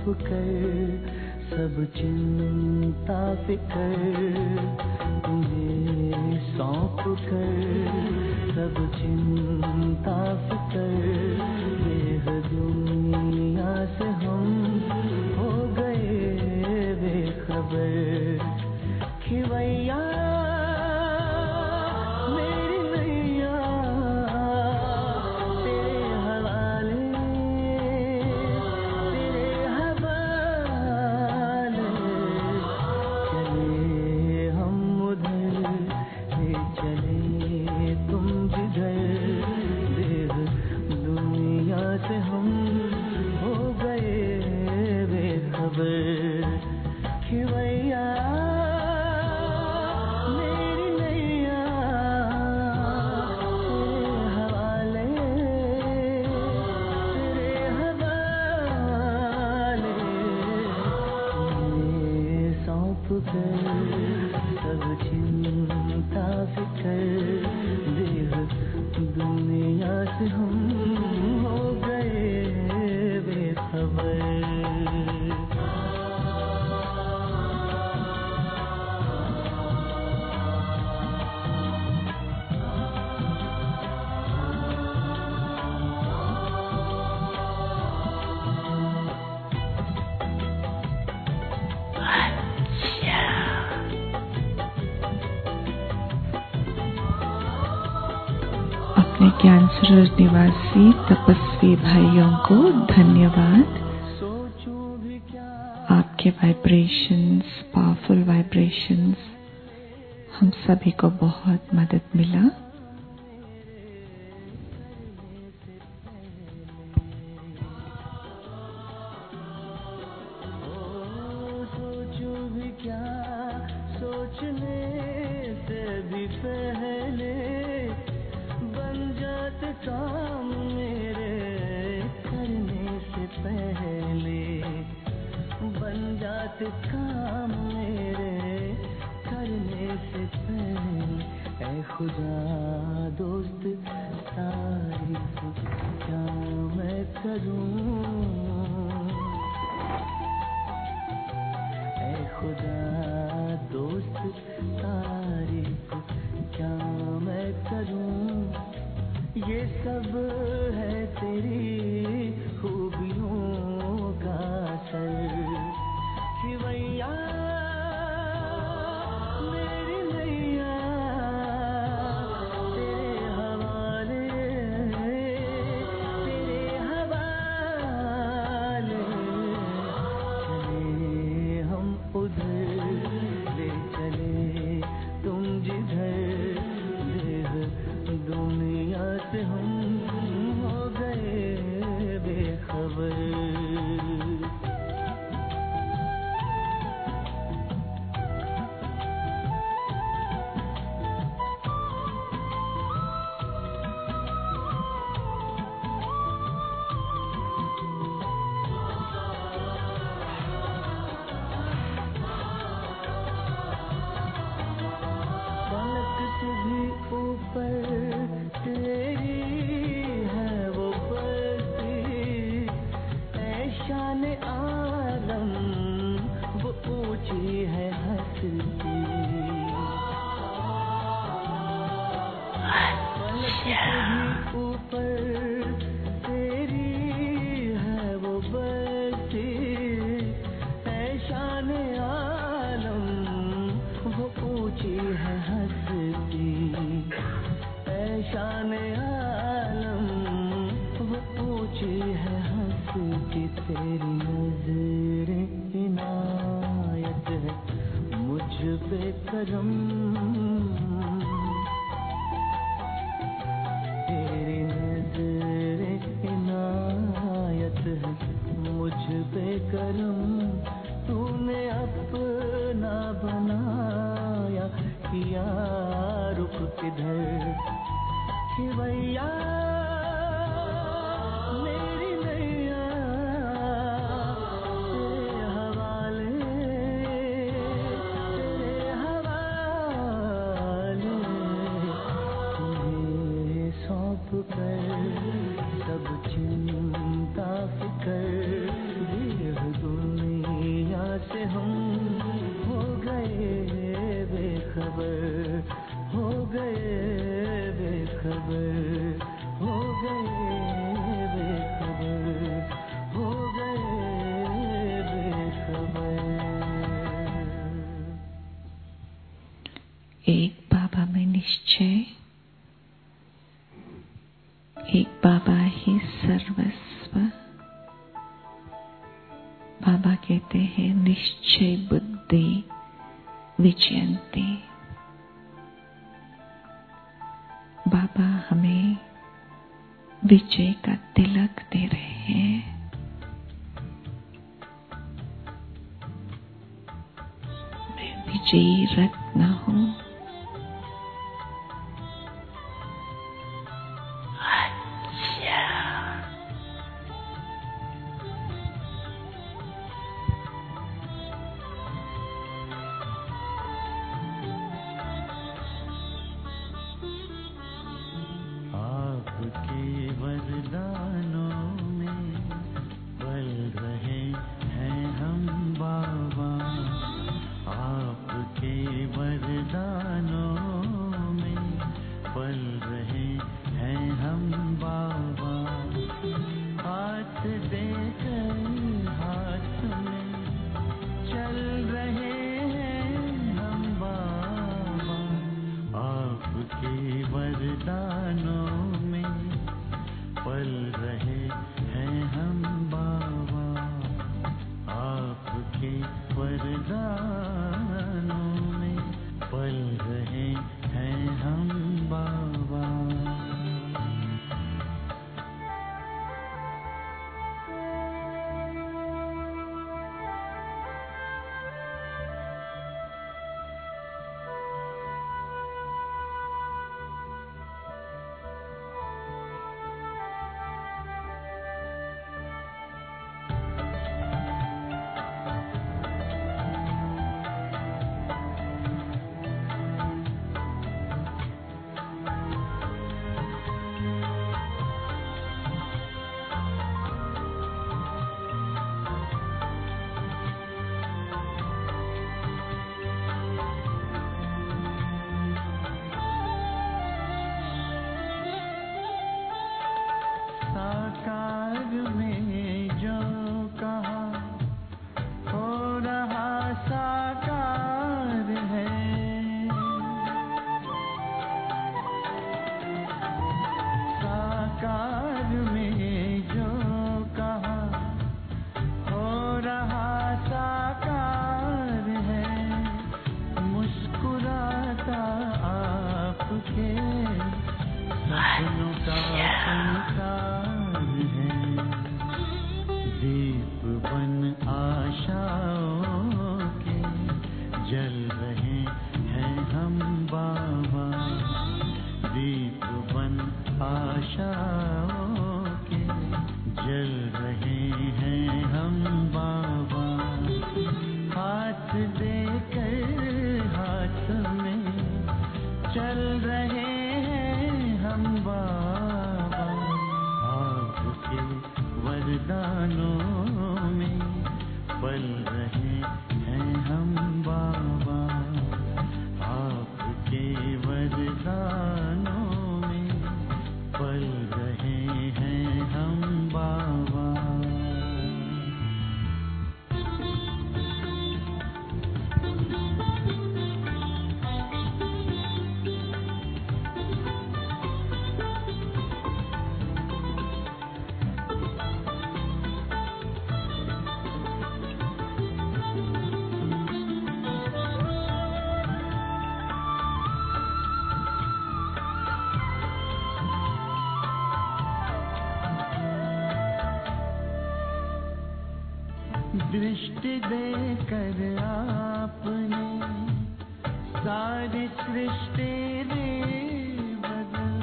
सौंप कर सब चिंता फिकर, तुम्हें सौंप कर सब चिंता फिकर, देह दुनिया से हम हो गए बेखबर। खिवैया मेरी नैया तेरे हवाले, तेरे हवाले, चले हम उधर ले चले तुम जिधर, देह दुनिया से हम हो गए बेखबर। खिवैया मेरी नैया तेरे हवाले, तेरे हवाले, तुम्हें सौंप कर सब चिंता फिकर, देह दुनिया से हम हो गए बेखबर। अपने ज्ञान सरोवर निवासी तपस्वी भाइयों को धन्यवाद। आपके वाइब्रेशंस, पावरफुल वाइब्रेशंस, हम सभी को बहुत मदद मिला। सोचूं भी क्या सोचने से भी पहले बन जाते काम मेरे करने से पहले, बन जाते काम मेरे करने से पहले। ऐ खुदा दोस्त तारीफ क्या मैं करूं, ऐ खुदा दोस्त तारीफ क्या मैं करूं। ये सब है तेरी खूबियों का असर। खिवैया मेरी नैया तेरे हवाले, तेरे हवाले, चले हम उधर ले चले तुम जिधर, देह दुनिया से हम हो गए बेखबर। पलक से भी ऊपर तेरी है वो बस्ती, ऐ शान आलम वो ऊंची है हस्ती। पलक से भी ऊपर तेरी है वो बस्ती, ऐ शान आलम वो ऊंची है हस्ती। ऐ शान आलम वो ऊंची है हस्ती। तेरी नज़र इनायत है मुझ पे करम, तेरी नज़र इनायत है मुझ पे करम। तूने अपना बनाया किया रुख किधर। खिवैया मेरी नैया तेरे हवाले, तेरे हवाले, तुम्हें सौंप कर सब चिंता फिकर, देह हम हो गए बेखबर, हो गए बेखबर, हो गए बेखबर, हो गए बेखबर। एक बाबा में निश्चय, एक बाबा ही सर्वस्व। बाबा कहते हैं निश्चय बुद्धि विजयंती। बाबा हमें विजय का तिलक दे रहे हैं। मैं विजयी रत्न हूँ। आपके वरदानों में पल रहे हैं हम बाबा, आपके वरदानों में पल रहे हैं हम बाबा। हाथ देकर हाथ में चल रहे हैं हम बाबा, आपके वरदानों में पल रहे हैं हम बाबा, आपके वरदानों में पल रहे हैं हम बाबा। साकार में जो कहा हो रहा साकार है, साकार में जो कहा हो रहा साकार है। मुस्कुराता आपके सपनों का संसार है, दीप बन आशाओं के जल रहे हैं हम बाबा, दीप बन आशाओं के जल रहे हैं हम बाबा। हाथ देकर हाथ में चल रहे हैं हम बाबा, आपके वरदानों में पल रहे हैं हम बाबा, आपके वरदानों में पल रहे हैं हम बाबा। दृष्टि देकर आपने सारी सृष्टि रे बदल,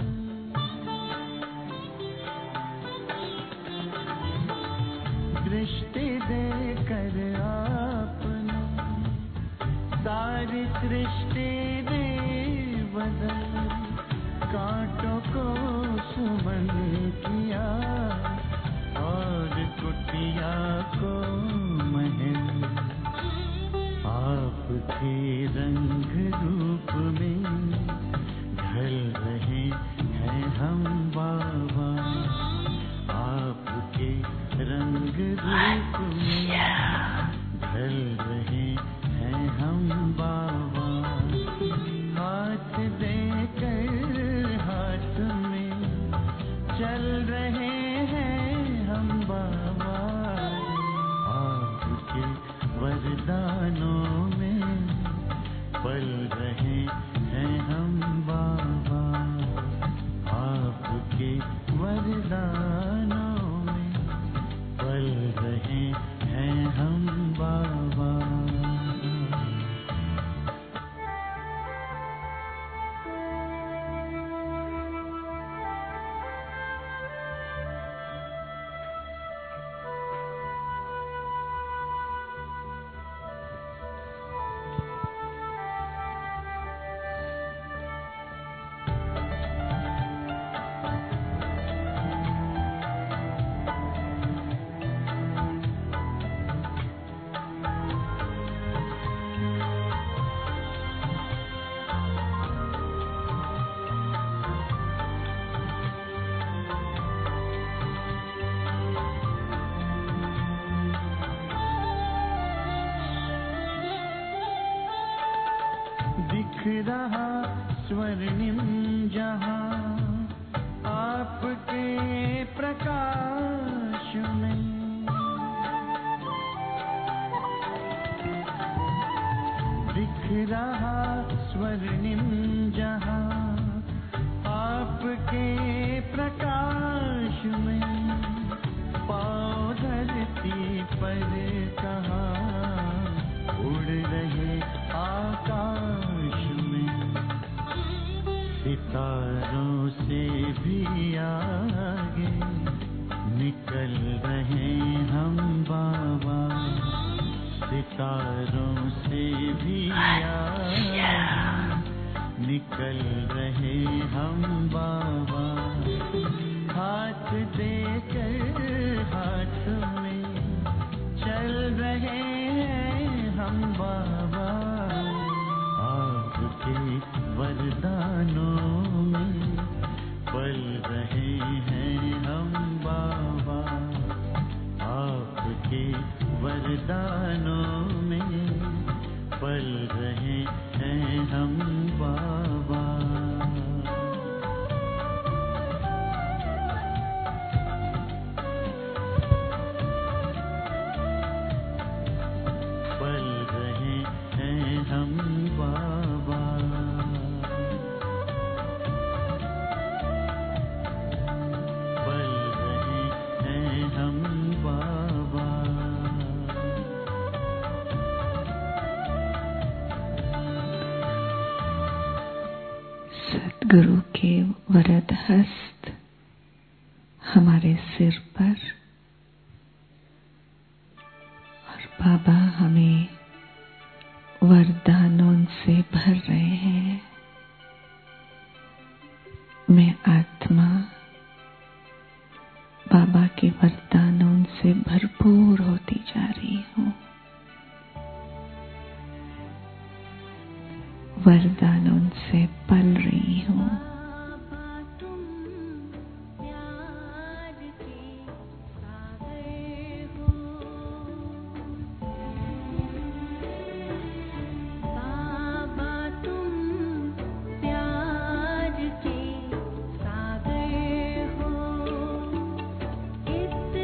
दृष्टि देकर आपने सारी सृष्टि रे बदल, कांटों को सुमन किया और कुटिया को महल, आपके रंग रूप में ढल रहे हैं हम बाबा, आपके रंग रूप में ढल रहे हैं हम बाबा। हाथ देकर हाथ में चल रहे हैं हम बाबा, आपके वरदानों में पल रहे हैं हम बाबा, आपके वरदानों में पल रहे हैं हम बाबा। दिख रहा स्वर्णिम जहां आपके प्रकाश में, दिख रहा स्वर्णिम जहां आपके प्रकाश में। पाँव धरती पर कहाँ उड़ रहे आकाश में, सितारों से भी आगे निकल रहे हम बाबा, सितारों से भी आगे निकल रहे हम बाबा। हाथ देकर हाथ में चल रहे हैं हम बाबा, आपके वरदानों में पल रहे हैं हम बाबा, आपके वरदानों में पल रहे हैं हम बाबा। पल रहे हैं हम बाबा, पल रहे हैं हम बाबा। सद्गुरु के वरद हस्त हमारे सिर पर, और बाबा हमें वरदानों से भर रहे हैं। मैं आत्मा बाबा के वरदानों से भरपूर होती जा रही हूँ, वरदानों से पल रही हूँ। सागर हो, इतना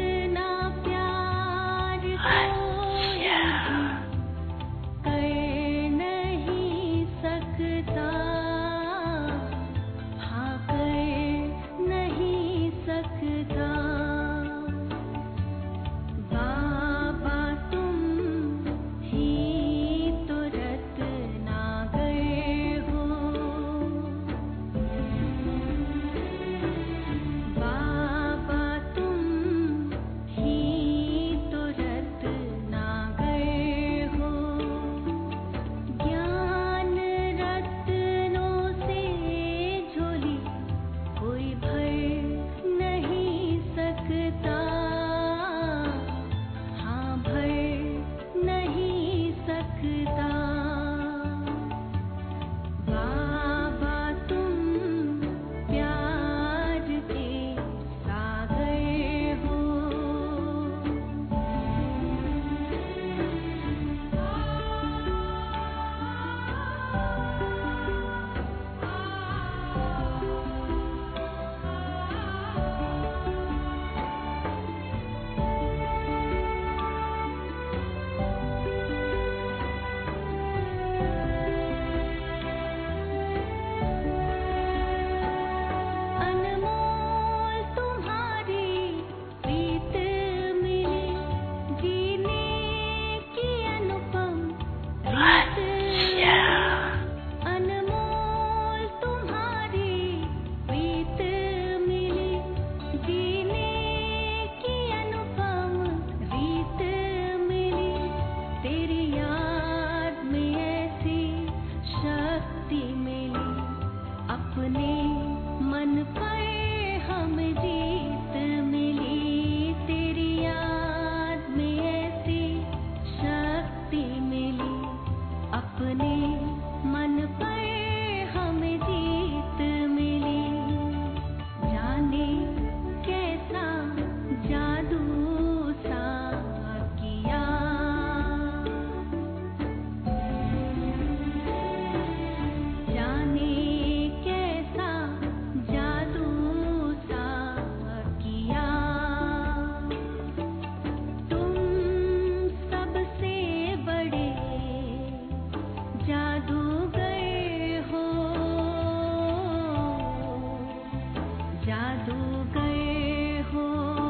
जादूगर हो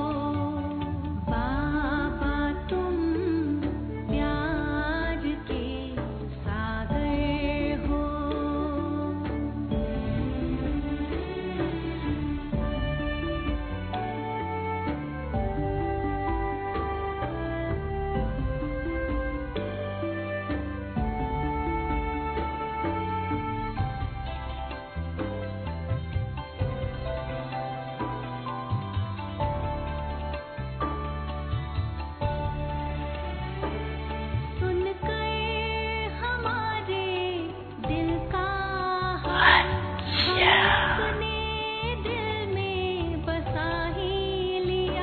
बाबा, तुम प्यार के सागर हो। सुनकर हमारे दिल का हाल, हमने अपने दिल में बसा ही लिया।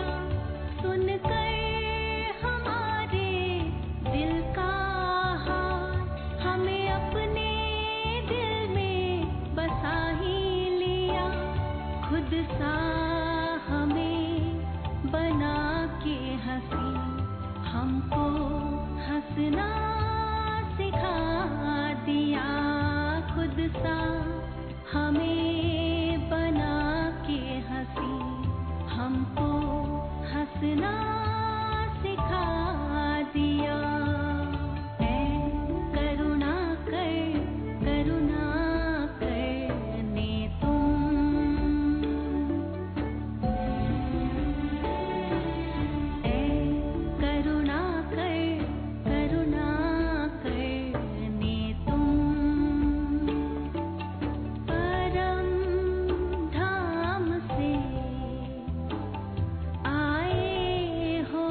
सुनकर हमारे दिल का हाल, हमें अपने दिल में बसा ही लिया। खुद सा हमें बना के हंसी, हमको हंसना सिखा दिया। खुद सा हमें बना के हंसी, हमको हंसना सिखा दिया। ऐ करुणा करने तुम, ऐ करुणा करने तुम। परम धाम से आए हो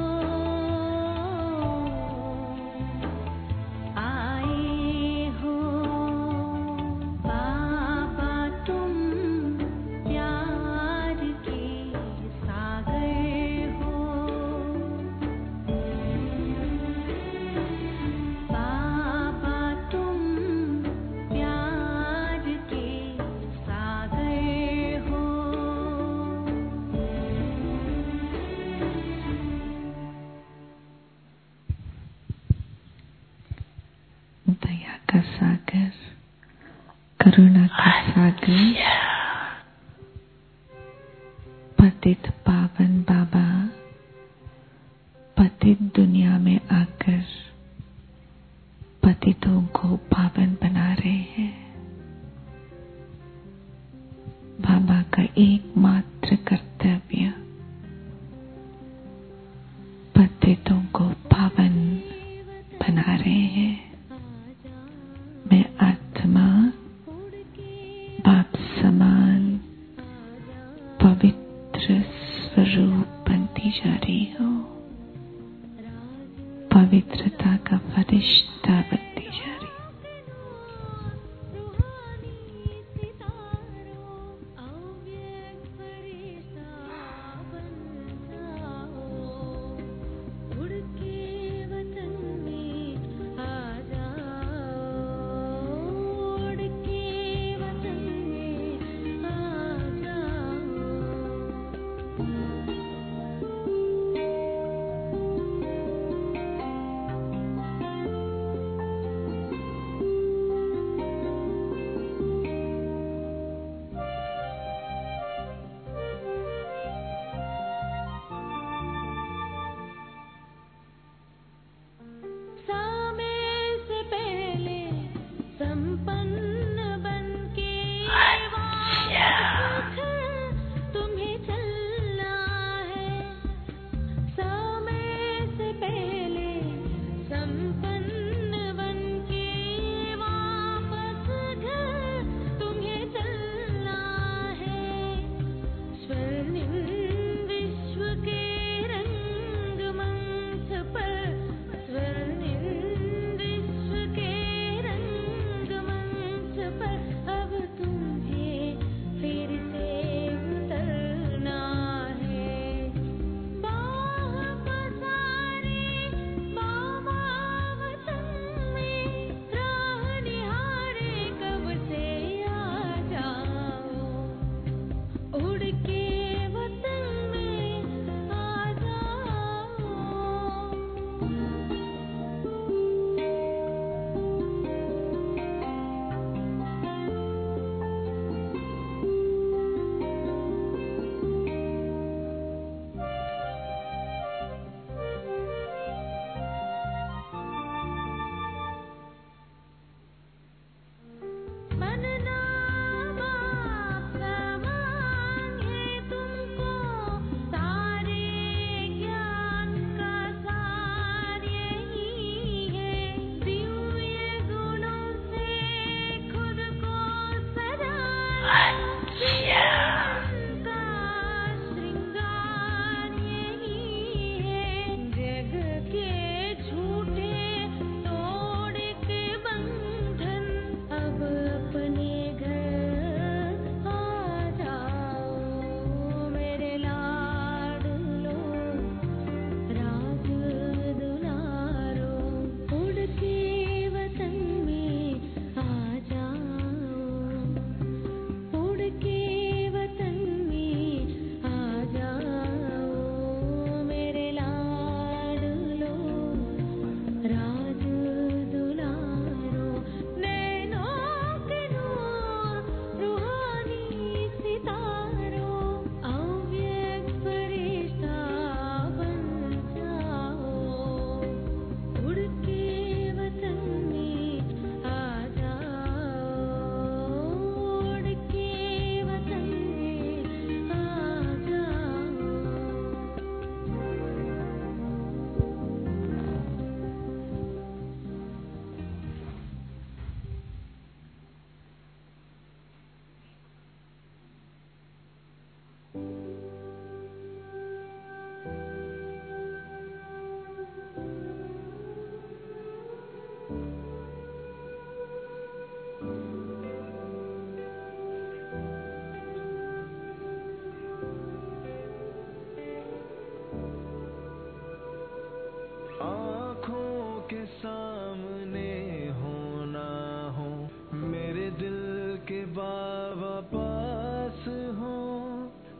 बाबा, तुम प्यार के सागर हो। बाबा, तुम प्यार के सागर हो। दया का सागर, करुणा का सागर, पतित पावन बाबा पतित दुनिया में आकर पतितों को पावन बना रहे हैं। बाबा का एकमात्र कर्तव्य पतितों को पावन बना रहे हैं। मैं आत्मा बाप समान पवित्र स्वरूप बनती जा रही हूँ। पवित्रता का फरिश्ता बनती जा रही हूँ।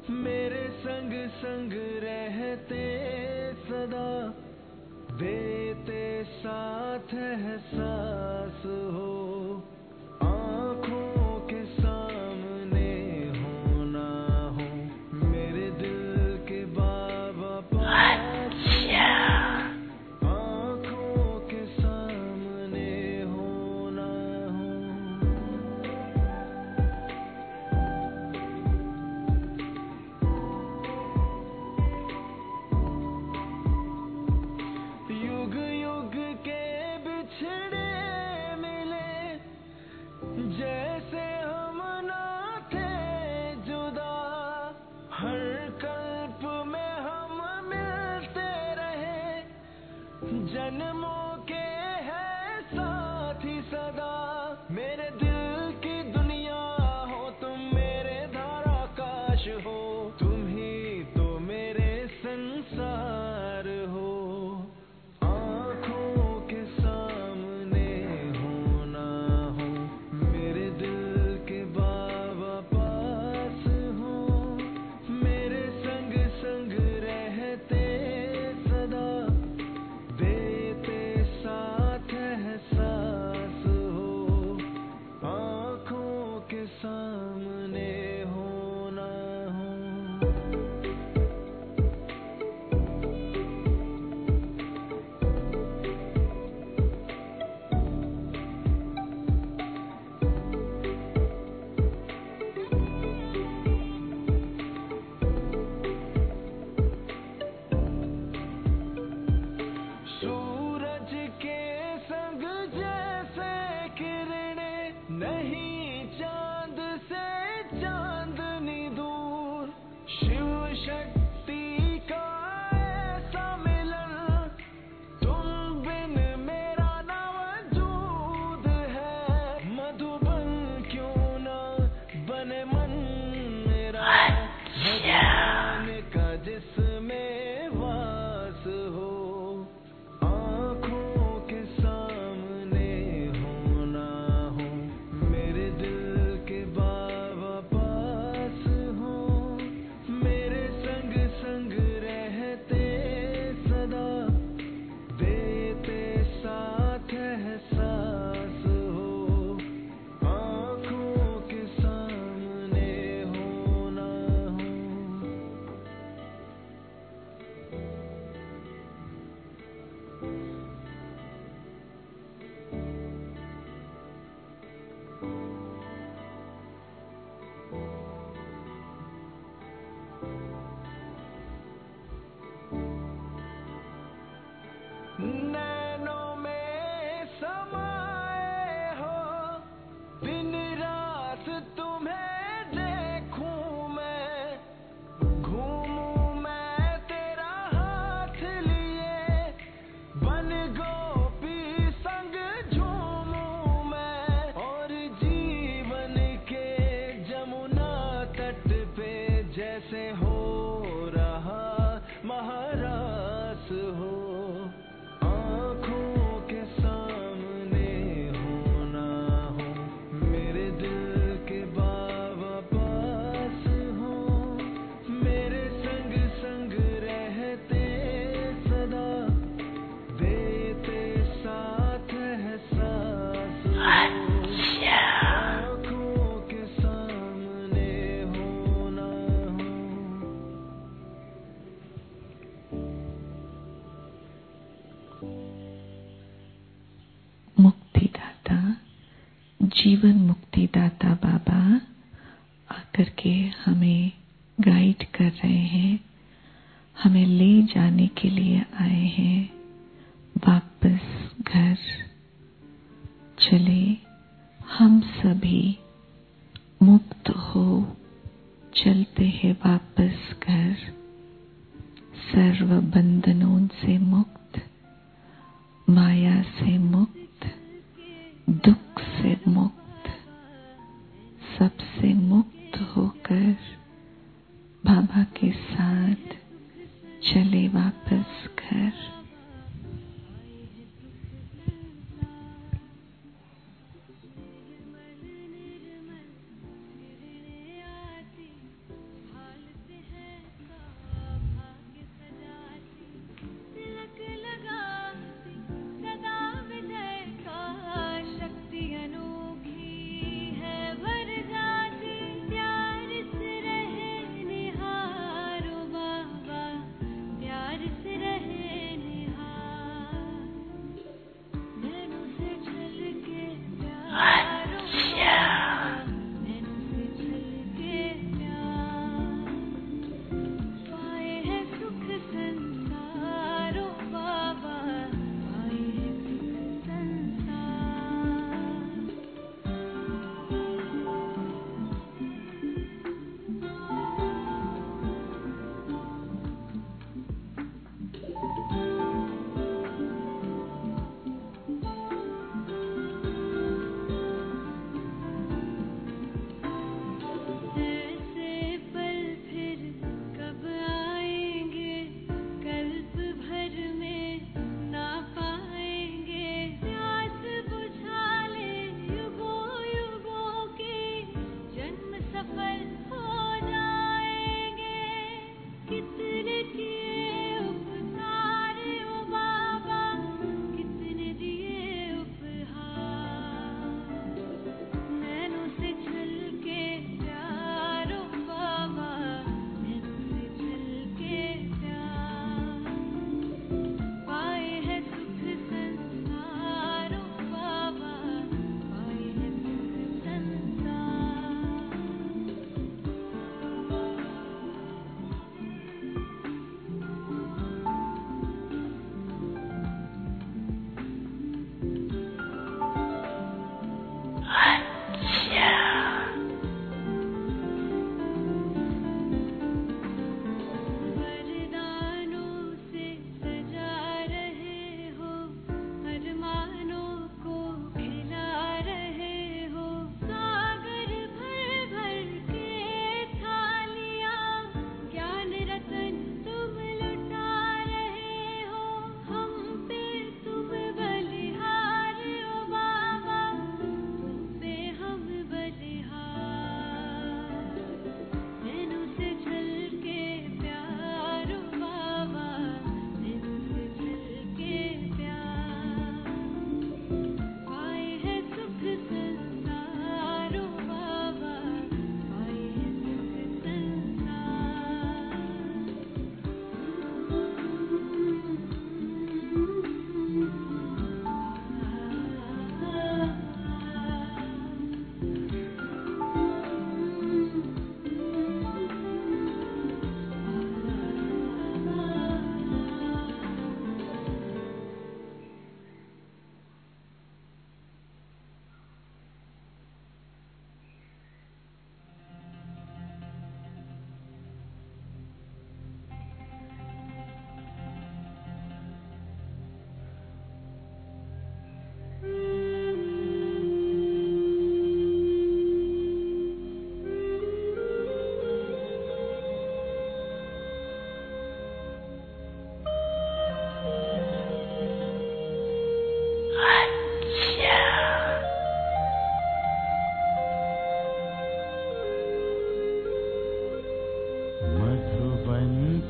मेरे संग संग रहते सदा, देते साथ एहसास हो, आँखों के सामने हो ना हो, मेरे दिल के बाबा पास हो, आँखों के सामने हो ना हो। युग युग के बिछड़े मिले, जैसे हम ना थे जुदा, हर कल्प में हम मिलते रहे, जन्मों के हैं साथी सदा। मेरे दिल की दुनिया हो तुम, मेरे धारा काश हो, तुम ही तो मेरे संसार हो, आँखों के सामने हो ना हो, मेरे दिल के बाबा पास हो, मेरे संग संग रहते सदा, देते साथ एहसास हो, आँखों के सामने हो ना हो। सूरज के संग जैसे किरणें, नहीं चांद से चांदनी दूर, शिव शक्ति का ऐसा मिलन, तुम बिन मेरा ना वजूद है, मधुबन क्यों ना बने मन मेरा, भगवान का जिसमें वास हो, आँखों के सामने हो ना हो, मेरे दिल के बाबा पास हो, मेरे संग संग रहते सदा, देते साथ एहसास हो, आँखों के सामने हो ना हो। नैनों में समाए हो, दिन रात तुम्हें देखूं मैं, घूमूं मैं तेरा हाथ लिए, बन गोपी संग झूमूं मैं, और जीवन के जमुना तट पे जैसे हो रहा महारास हो, आँखों के सामने हो ना हो, मेरे दिल के बाबा पास हो, मेरे संग संग रहते सदा, देते साथ एहसास हो, आँखों के सामने हो ना हो। मुक्तिदाता, जीवन मुक्तिदाता बाबा आकर के हमें गाइड कर रहे हैं, हमें ले जाने के लिए आए हैं वापस घर। चले हम सभी मुक्त हो चलते हैं वापस घर, सर्व बंधनों से मुक्त, माया से मुक्त, दुख से मुक्त, सबसे मुक्त होकर बाबा के साथ चले वापस घर। निर्मल गिरने आती, हाल पे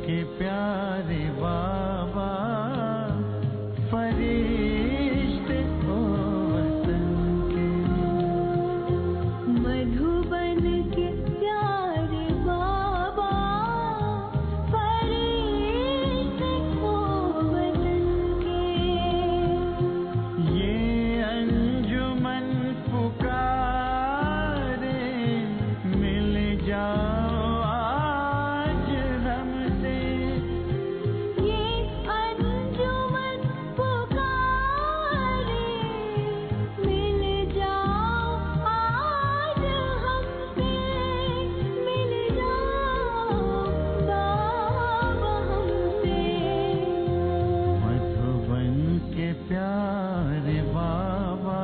के प्यारे बाबा फरिश्ते हो वतन के। मधुबन के प्यारे बाबा फरिश्ते हो वतन के। ये अंजुमन पुकारे मिल जाओ आज हमसे। ये अंजुमन पुकारे मिल जाओ आज हमसे। मिल जाओ बाबा हमसे। मधुबन के प्यारे बाबा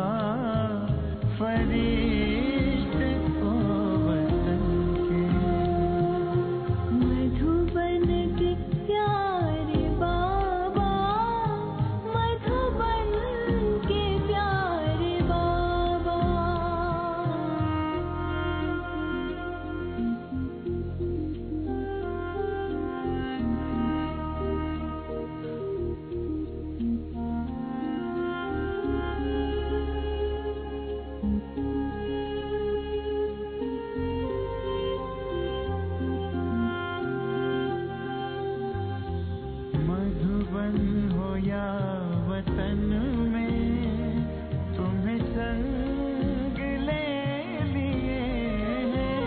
फरिश्ते हो वतन के। मधुबन के प्यारे बाबा मधुबन के प्यारे बाबा। मधुबन हो या वतन में तुम्हें संग ले लिए हैं।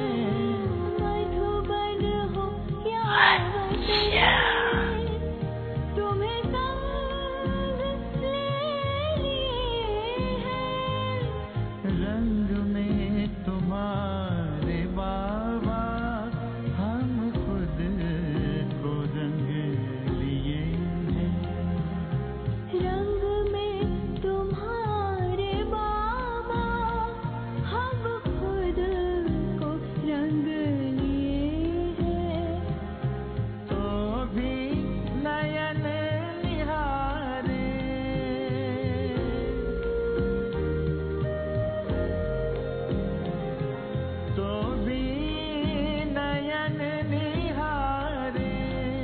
मधुबन हो या वतन में तुम्हें संग ले लिए हैं। रंग में तुम्हारे बाबा हम खुद को रंग लिए हैं। रंग में तुम्हारे बाबा हम खुद को रंग लिए हैं। तो भी नयन निहारे तो भी नयन निहारे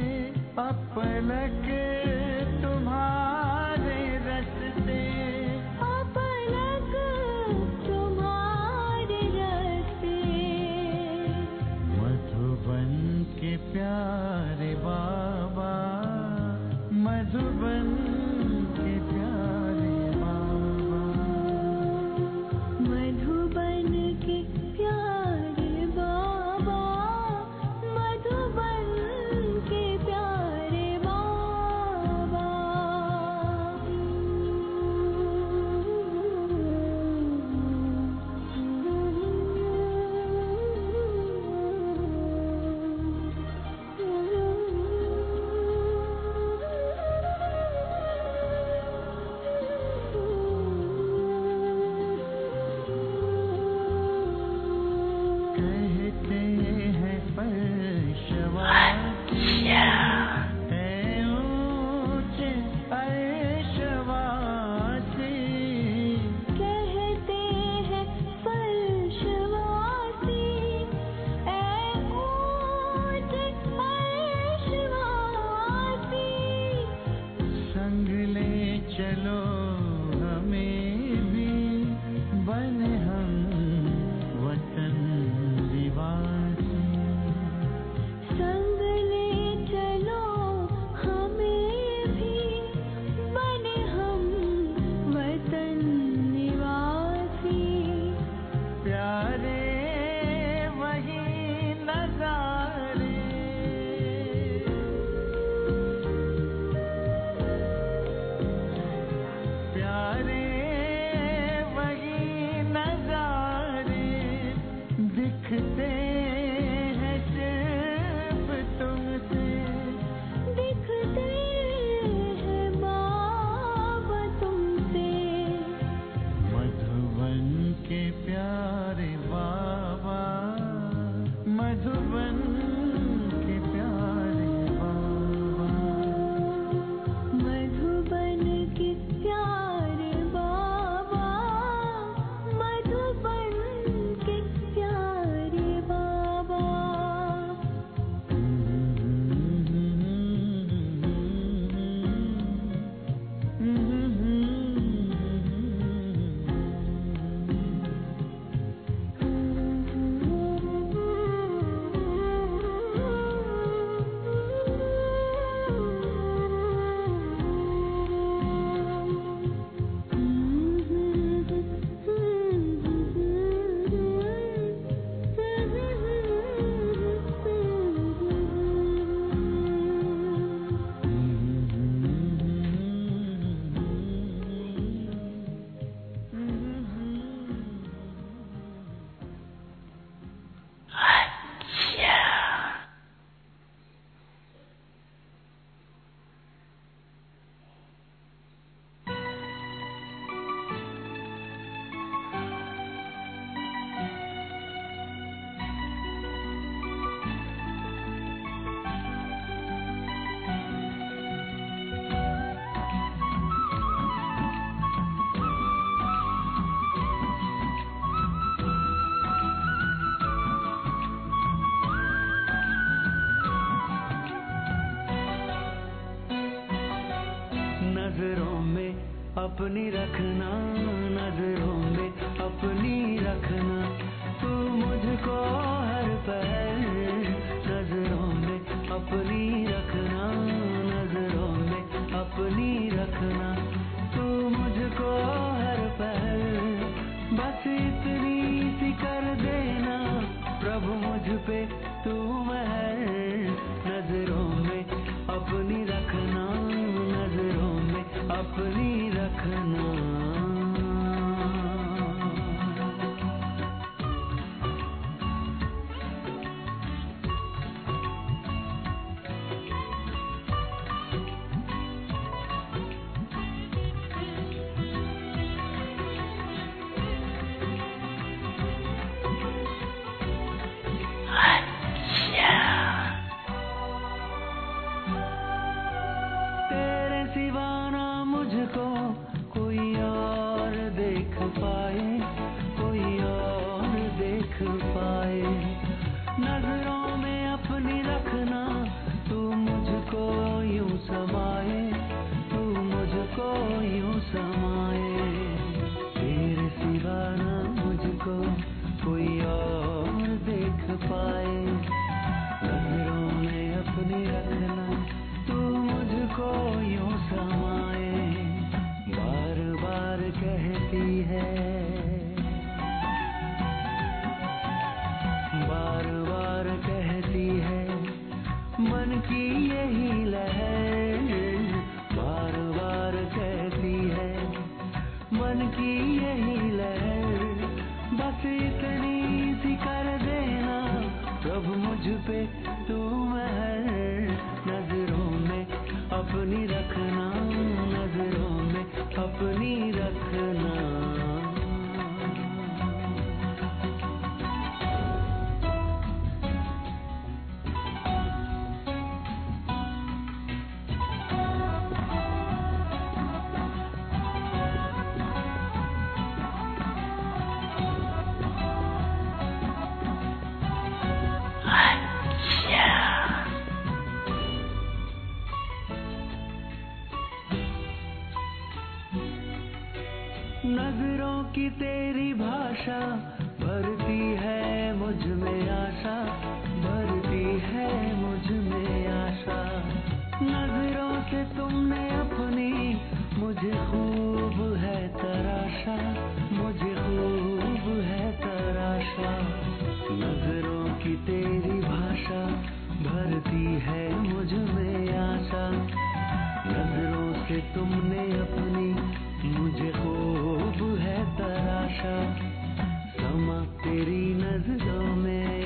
अपलक तुम्हारे रस्ते। अपलक तुम्हारे रस्ते। मधुबन के प्यारे बाबा मधुबन के प्यारे बाबा। मधुबन के प्यारे बाबा मधुबन के प्यारे बाबा। अपनी रखना, नजरों में अपनी रखना, तू मुझको हर पल नजरों में अपनी रखना, नजरों में अपनी रखना, तू मुझको हर पल, बस इतनी सी कर देना प्रभु मुझ पे तू महर, नजरों में अपनी रखना, नजरों में अपनी रखना। तेरे सिवा ना मुझको कोई और देख पाए, कोई और देख पाए, नजरों में अपनी रखना, तू मुझको यूं समाए, तू मुझको यूं समाए, तेरे सिवा ना मुझको कोई और देख पाए, नजरों में अपनी रखना, तू मुझको यूं समाए, बार बार कहती है, बार बार कहती है, मन की यही लहर, बार बार कहती है, मन की यही लहर, बस इतनी सी कर देना प्रभु मुझ पे तू महर, नजरों में अपनी रखना, नजरों में अपनी रखना। नजरों की तेरी भाषा भरती है मुझ में आशा, भरती है मुझ में आशा, नजरों से तुमने अपनी मुझे खूब है तराशा, मुझे खूब है तराशा, नजरों की तेरी भाषा भरती है मुझ में आशा, नजरों से तुमने अपनी मुझे खूब है तराशा, समा तेरी नजरों में,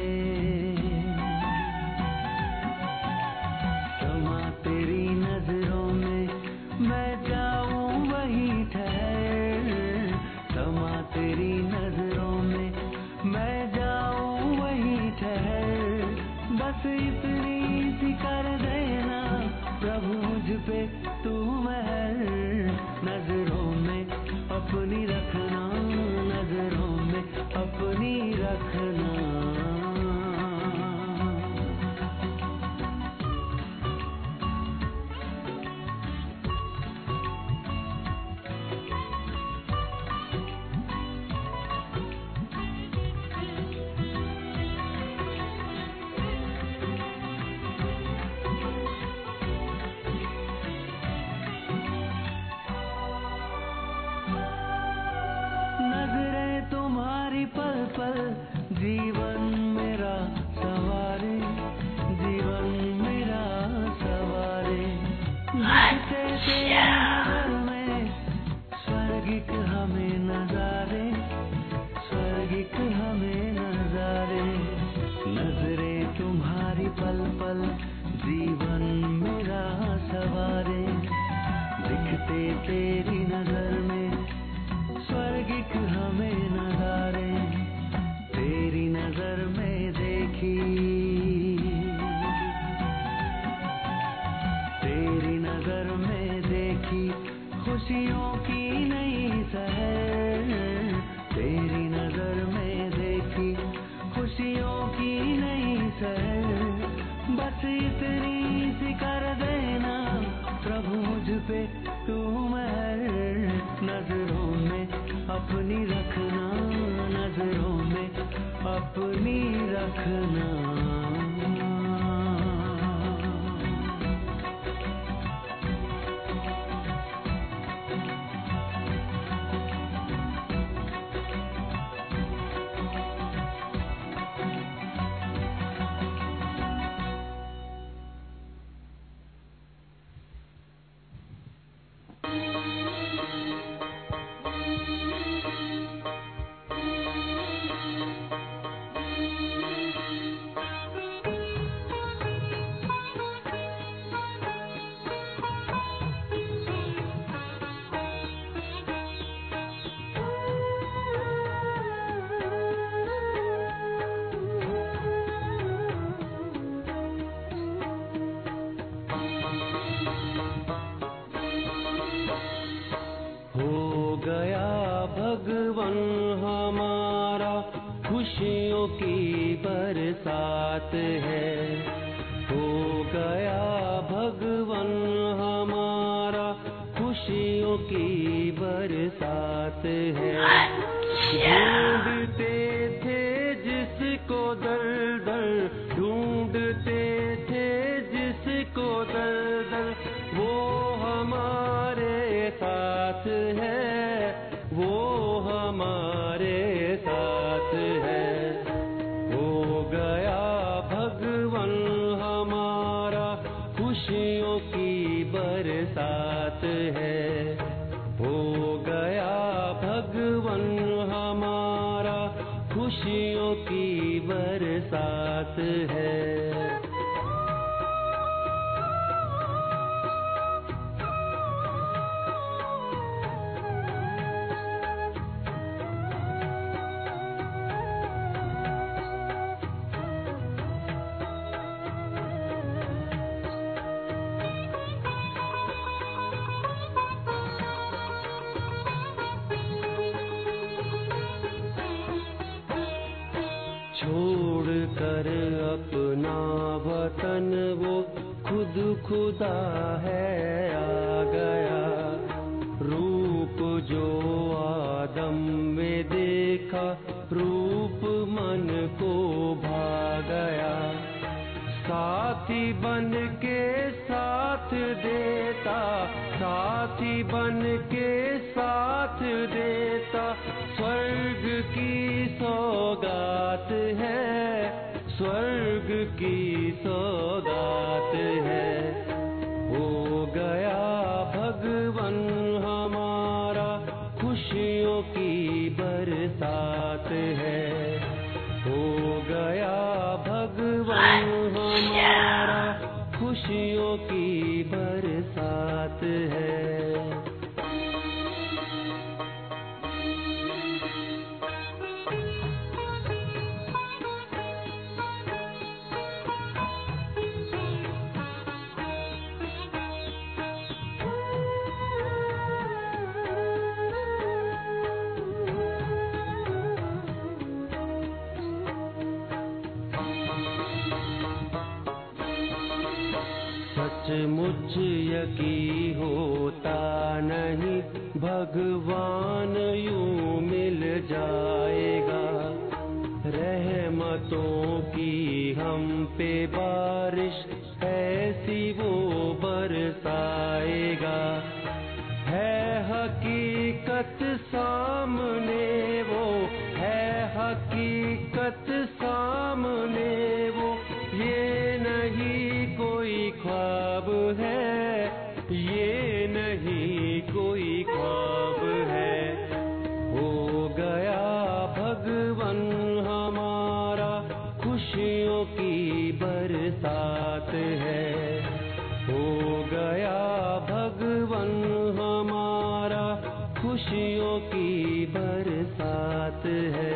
समा तेरी नजरों में, मैं जाऊं वहीं ठहर, समा तेरी नजरों में, मैं जाऊं वहीं ठहर, बस इतनी सी कर देना प्रभु मुझ पे तू महर, नजरों में अपनी रखना, नजरों में अपनी रखना। नजरें तुम्हारी पल पल जीवन मेरा सवारे, जीवन मेरा सवारे, दिखते तेरे नजर में स्वर्गिक हमें नजारे, स्वर्गिक हमें नजारे, नजरें तुम्हारी पल पल जीवन मेरा सवारे, दिखते तेरी नजर में स्वर्गिक हमें नजारे, तेरी नजर में देखी, तेरी नजर में देखी खुशियों की नई सहर, तेरी नजर में देखी खुशियों की नई सहर, बस इतनी सी कर देना प्रभु मुझ पे तू महर, अपनी रखना, नजरों में अपनी रखना। भगवन हमारा खुशियों की बरसात है, हो गया भगवन हमारा खुशियों की बरसात है। ढूंढते थे जिसको दर दर, ढूंढते थे जिसको दर दर, वो हमारे साथ है, वो हमारे साथ है। हो गया भगवन हमारा खुशियों की बरसात है, हो गया भगवन हमारा खुशियों की बरसात है। छोड़ कर अपना वतन वो खुद खुदा है आ गया। रूप जो आदम में देखा, रूप मन को भा गया। साथी बन के साथ देता, साथी बन के साथ देता, स्वर्ग की सौगात है, स्वर्ग की सौगात है। हो गया भगवन हमारा खुशियों की बरसात है, हो गया भगवन हमारा खुशियों की बरसात है। सचमुच यकीन होता नहीं भगवान यूं मिल जाएगा। रहमतों की हम पे बारिश ऐसी वो बरसाएगा। है हकीकत सामने वो, है हकीकत सामने वो, ये नहीं कोई ख्वाब है, ये नहीं कोई ख्वाब है। हो गया भगवन हमारा खुशियों की बरसात है, हो गया भगवन हमारा खुशियों की बरसात है।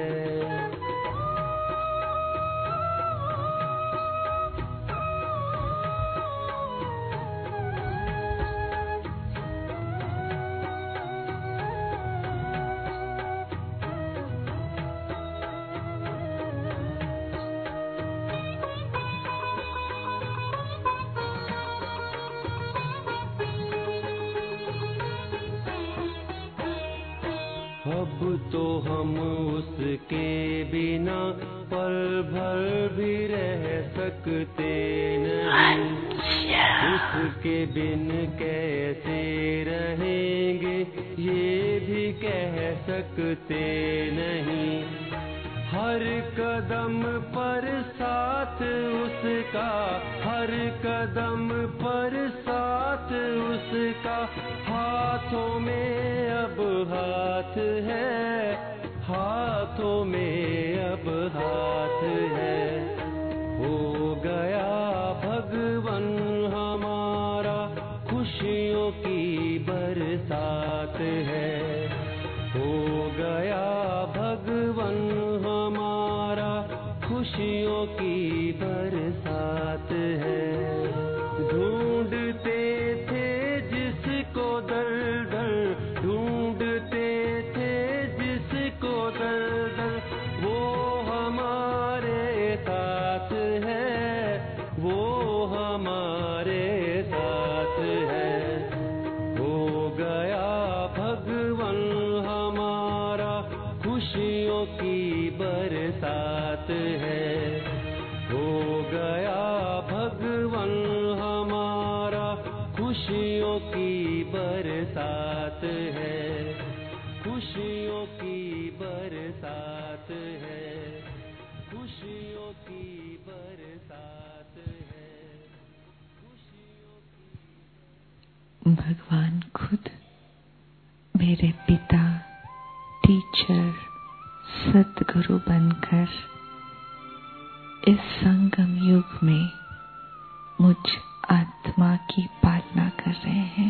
अब तो हम उसके बिना पल भर भी रह सकते नहीं। उसके बिन कैसे रहेंगे ये भी कह सकते नहीं। हर कदम पर साथ उसका, हर कदम पर साथ उसका, हाथों में अब हाथ है, हाथों में अब हाथ है। हो गया भगवन हमारा खुशियों की बरसात है। हो गया भगवन हमारा खुशियों की बरसात है। ढूंढते थे जिसको दर दर, ढूंढते थे जिसको दर दर, वो हमारे साथ है, वो हमारे साथ है। हो गया भगवन हमारा खुशियों की बरसात है। हो गया भगवन हमारा खुशियों की बरसात है, खुशियों की बरसात है, खुशियों की बरसात है, खुशियों की। भगवान खुद मेरे पिता, टीचर, सद्गुरु बनकर इस संगम युग में मुझ आत्मा की पालना कर रहे हैं।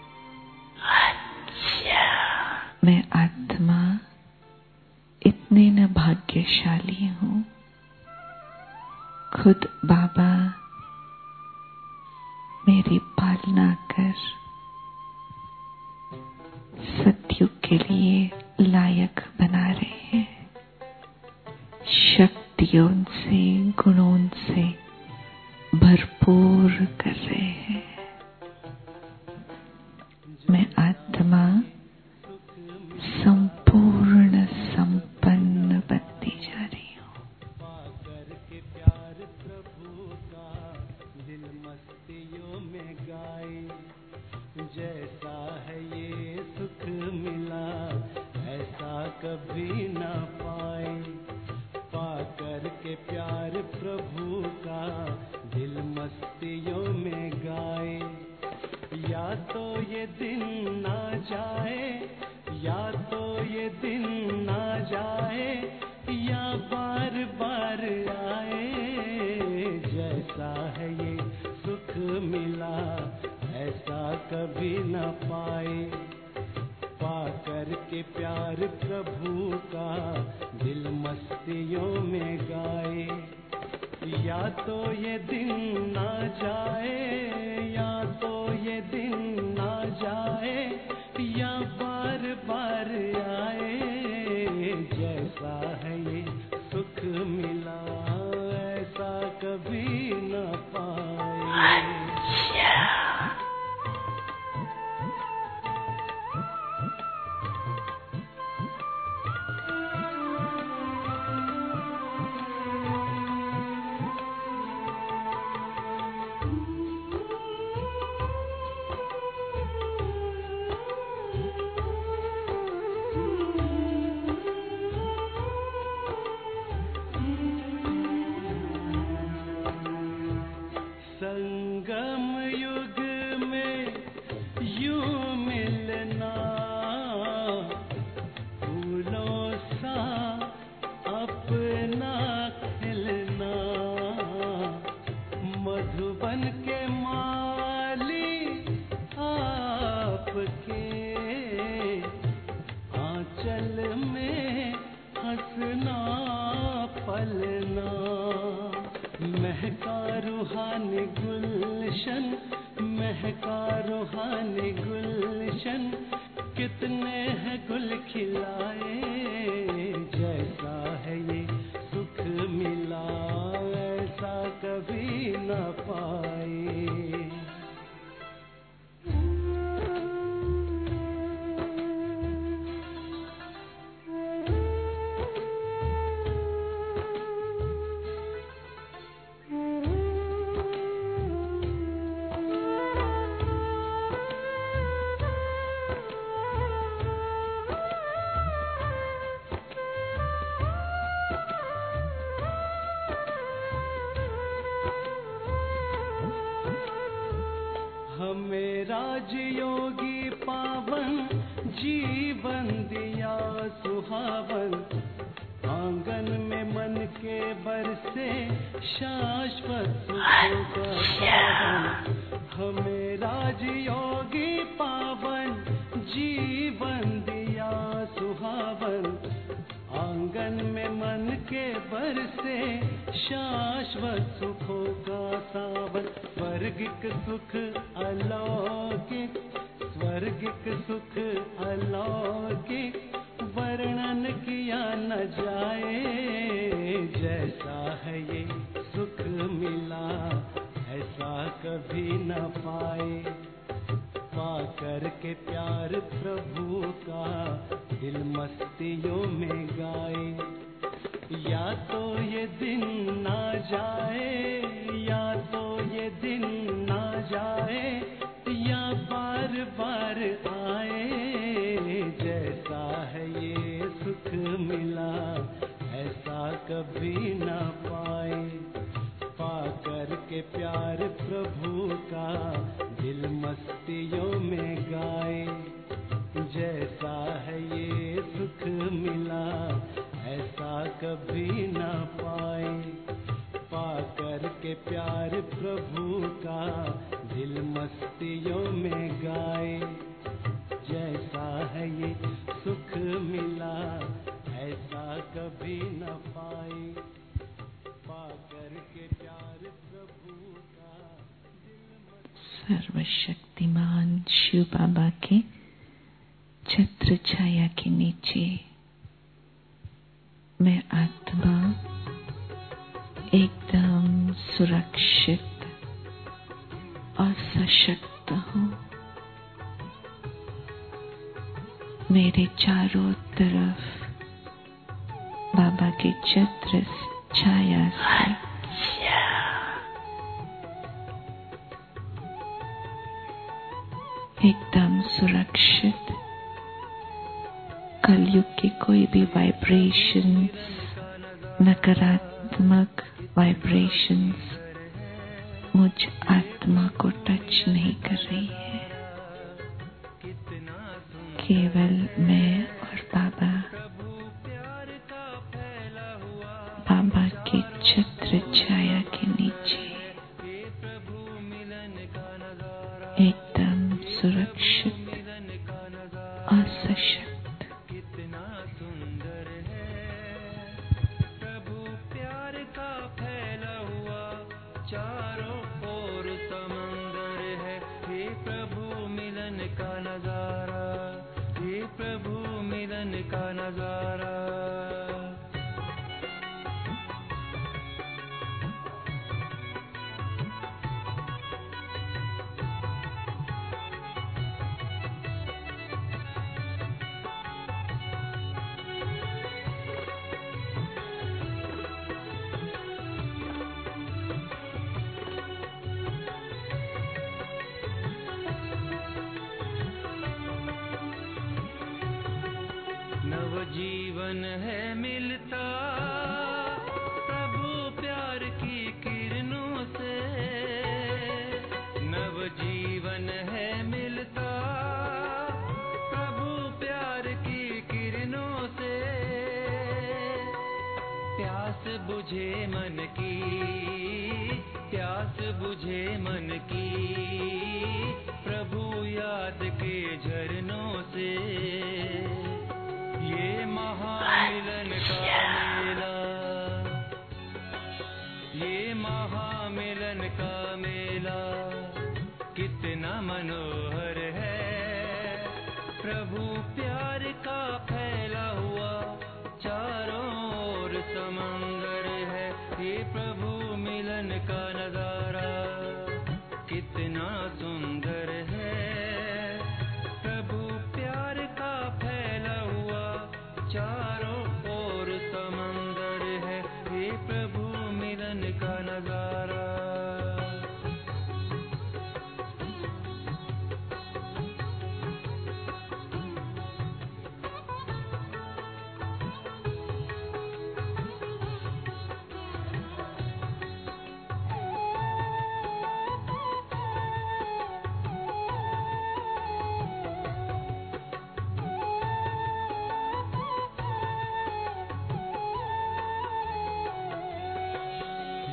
मैं आत्मा इतने न भाग्यशाली हूँ, खुद बाबा मेरी पालना कर सतयुग के लिए लायक बना रहे हैं। शक्तियों से, गुणों से भरपूर कर रहे हैं। मैं आत्मा संपूर्ण संपन्न बनती जा रही हूँ। पाकर के प्यार प्रभु का दिल मस्तियों में गाए। जैसा है ये सुख मिला ऐसा कभी ना पाए। पाकर के प्यार प्रभु का दिल मस्तियों में गाए। या तो ये दिन ना जाए, या तो ये दिन ना जाए, या बार बार आए। जैसा है ये सुख मिला ऐसा कभी न पाए। पाकर के प्यार प्रभु का दिल मस्तियों में गाए। या तो ये दिन ना जाए, या तो ये दिन ना जाए, या बार बार आए। जैसा है ये सुख मिला ऐसा कभी न पाए। संगम युग में यूं मिलना, फूलों सा अपना खिलना। मधुबन के माली आपके आंचल में हंसना पलना। महका रूहानी गुलशन, महका रूहानी गुलशन, कितने हैं गुल खिलाए। जैसा है ये सुख मिला ऐसा कभी न पाए। हमें राजयोगी पावन जीवन दिया सुहावन, आंगन में मन के बरसे शाश्वत सुखों का सावन। हमें राजयोगी पावन जीवन दिया सुहावन, आंगन में मन के बरसे शाश्वत सुखों का सावन। स्वर्गिक सुख अलौकिक, स्वर्गिक सुख अलौकिक, वर्णन किया न जाए। जैसा है ये सुख मिला ऐसा कभी न पाए। पाकर के प्यार प्रभु का दिल मस्तियों में गाए। या तो ये दिन ना जाए, या तो ये दिन ना जाए, या बार बार आए। जैसा है ये सुख मिला ऐसा कभी ना पाए। पाकर के प्यार प्रभु का दिल मस्तियों में गाए। जैसा है ये सुख मिला ऐसा कभी ना पाए। पाकर के प्यार प्रभु का दिल मस्तियों में गाए। जैसा है ये सुख मिला ऐसा कभी न पाए। पाकर के प्यार प्रभु का दिल सर्वशक्तिमान शिव बाबा के छत्र छाया के नीचे मैं आत्मा एकदम सुरक्षित और सशक्त हूँ। मेरे चारों तरफ बाबा के छत्र छाया से एकदम सुरक्षित, कलयुग की कोई भी वाइब्रेशंस, नकारात्मक वाइब्रेशंस मुझ आत्मा को टच नहीं कर रही है। केवल मैं और बाबा, बाबा के छत्र छाया के नीचे एकदम सुरक्षित और सशक्त। जीवन है मिलता प्रभु प्यार की किरणों से। नव जीवन है मिलता प्रभु प्यार की किरणों से। प्यास बुझे मन की, प्यास बुझे मन की, प्रभु याद के झरनों से। ये महामिलन का मेला, ये महामिलन का मेला कितना मनोहर है। प्रभु प्यार का फैला हुआ चारों ओर समंदर है। ये प्रभु मिलन का नजारा कितना सुंदर है। प्रभु प्यार का फैला हुआ चारों ओर समंदर है। ये प्रभु मिलन का नजारा।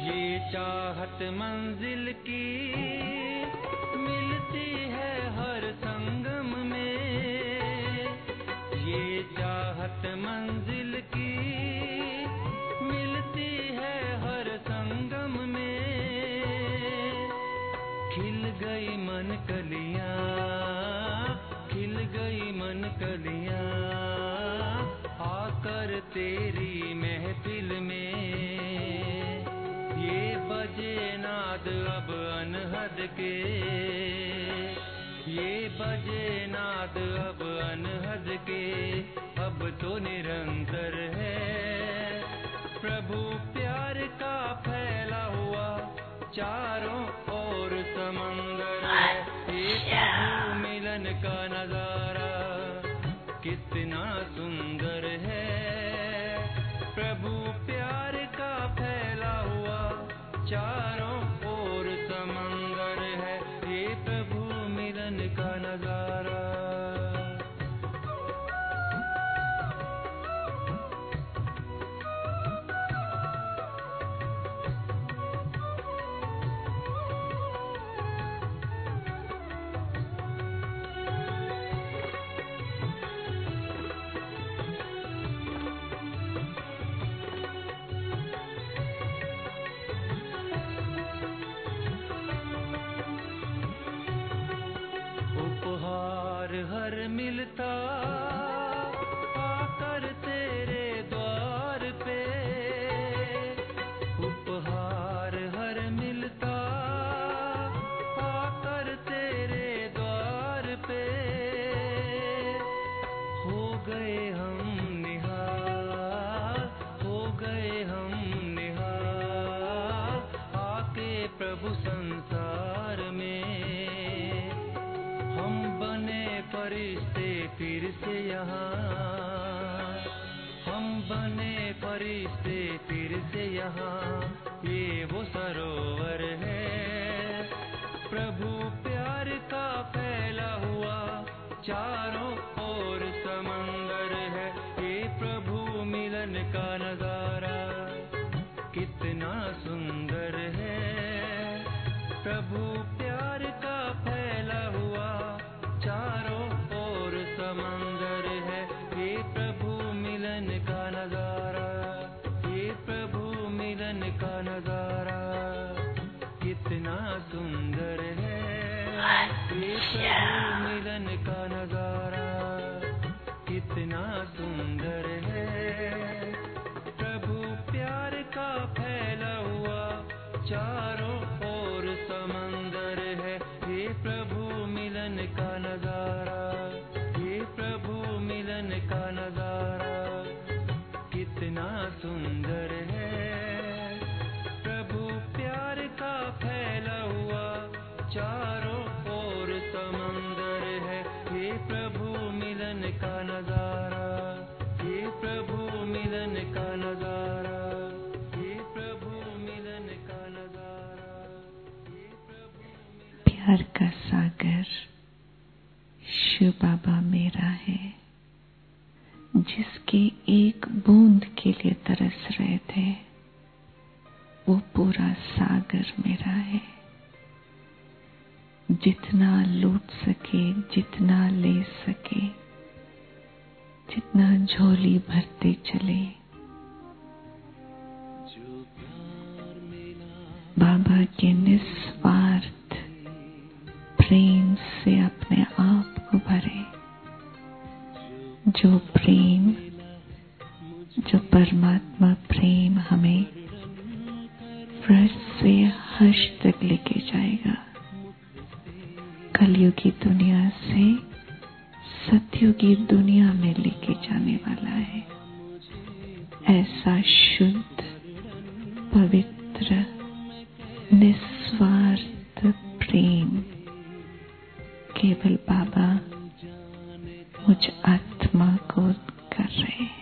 ये चाहत मंजिल की मिलती है हर संगम में, ये चाहत मंजिल की मिलती है हर संगम में। खिल गई मन कलियां, खिल गई मन कलियां, आकर तेरी महफिल में। ये बजे नाद अब अनहद के, ये बजे नाद अब अनहद के, अब तो निरंतर है प्रभु प्यार का फैला हुआ चारों ओर समंदर है। ये प्रभु मिलन का नजारा कितना सुंदर है, प्रभु प्यार का फैला हुआ चारों ओर समंदर है। ये प्रभु मिलन का नजारा। हर मिलता आकर तेरे द्वार पे, उपहार हर मिलता आकर तेरे द्वार पे। हो गए हम निहाल, हो गए हम निहाल, आके प्रभु संसार में। हम बने फरिश्ते फिर से यहाँ, हम बने फरिश्ते फिर से यहाँ। ये वो सरोवर है प्रभु प्यार का फैला हुआ चारों ओर समंदर है। ये प्रभु मिलन का नजारा कितना सुंदर है, प्रभु प्यार का फैला हुआ चारों ओर समंदर है। ये प्रभु मिलन का नजारा, ये प्रभु मिलन का नजारा कितना सुंदर है। ये प्रभु मिलन का नजारा कितना सुंदर है, प्रभु प्यार का फैला हुआ चारों ओर समंदर है। ये प्रभु मिलन का नजारा, ये प्रभु मिलन का नजारा कितना सुंदर है, प्रभु प्यार का फैला हुआ चारों ओर समंदर है। ये प्रभु मिलन का नजारा, ये प्रभु मिलन का नजारा, ये प्रभु मिलन का नजारा, ये प्रभु। प्यार का सागर शिव बाबा मेरा है, जिसके एक बूंद के लिए तरस रहे थे, वो पूरा सागर मेरा है। जितना लूट सके, जितना ले सके, जितना झोली भरते चले, बाबा के निस्वार्थ प्रेम से अपने आप को भरे। जो प्रेम, जो परमात्मा प्रेम हमें व्रत से हर्ष तक लेके जाएगा, कलयुगी दुनिया से सतयुगी दुनिया में लेके जाने वाला है। ऐसा शुद्ध, पवित्र, निस्वार्थ प्रेम केवल बाबा मुझ आत्मा को कर रहे हैं।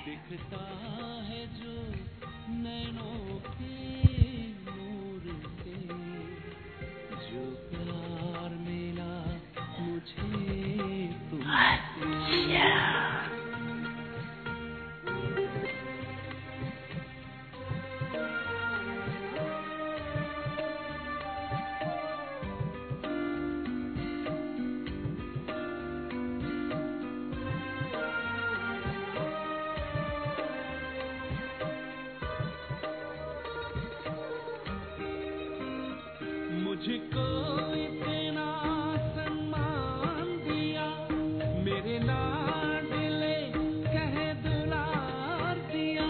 मुझको इतना सम्मान दिया, मेरे लाडले कह दुलार दिया।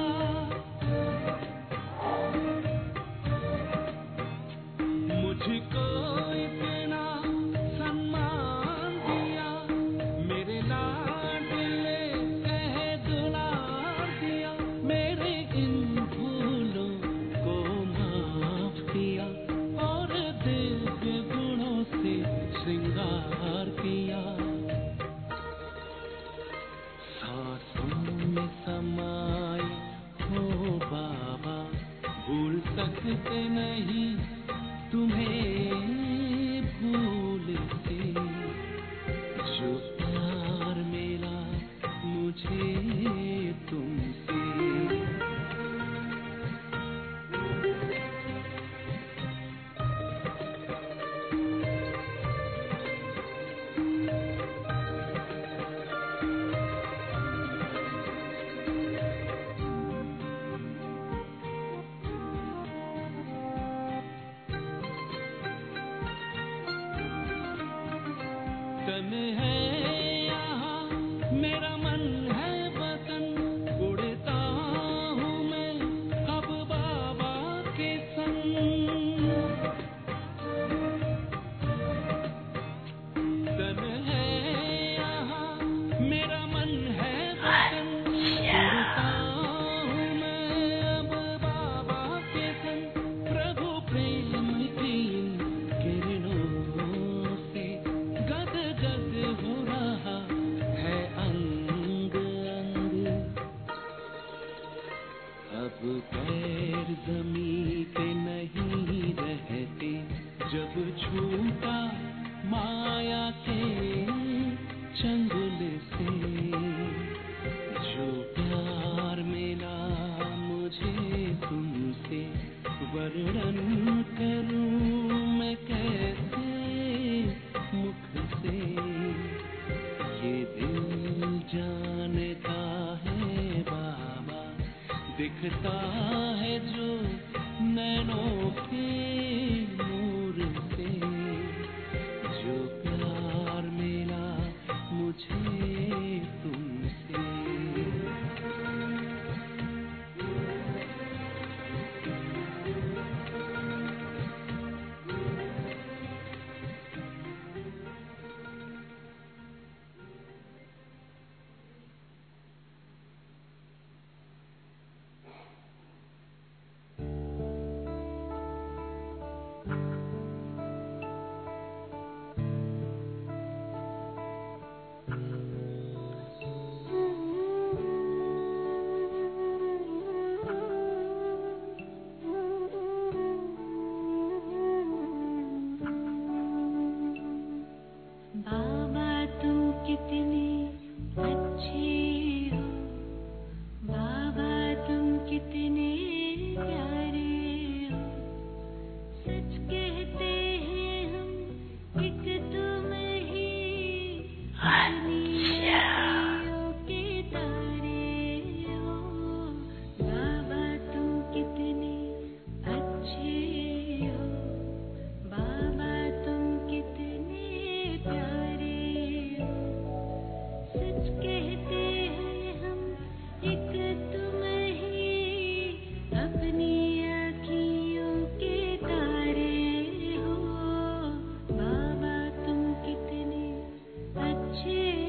मुझको इतना सम्मान दिया, मेरे लाडले कह दुलार दिया। मेरे इन भूलों को माफ किया और दिव्य गुणों से श्रृंगार किया। सांसों में समाए हो बाबा, भूल सकते नहीं तुम्हें भूल के। जो प्यार मिला मुझे तुमसे, तन है यहाँ मेरा मन है वतन, उड़ता हूँ मैं अब बाबा के संग। तन है यहाँ मेरा मन है वतन, उड़ता हूँ मैं अब बाबा के संग। प्रभु प्रेम की किरणों से गद गद हो रहा है अंग अंग। अब पैर ज़मीं पे नहीं रहते, जब छूटा माया के चंगुल से। जो प्यार मिला मुझे तुमसे, वर्णन करूं मैं कैसे मुख से। ये दिल जानता है बाबा, दिखता है जो नैनों के नूर से। जो प्यार मिला मुझे तुमसे। बाबा तुम कितने अच्छे हो, बाबा तुम कितने प्यारे हो। सच कहते हैं हम एक तुम ही दुनियाओं के तारे हो। बाबा तुम कितने अच्छे हो, बाबा तुम कितने प्यारे हो। सच कहते हैं हम एक तुम ही अपनी आँखियों के तारे हो। बाबा तुम कितने अच्छे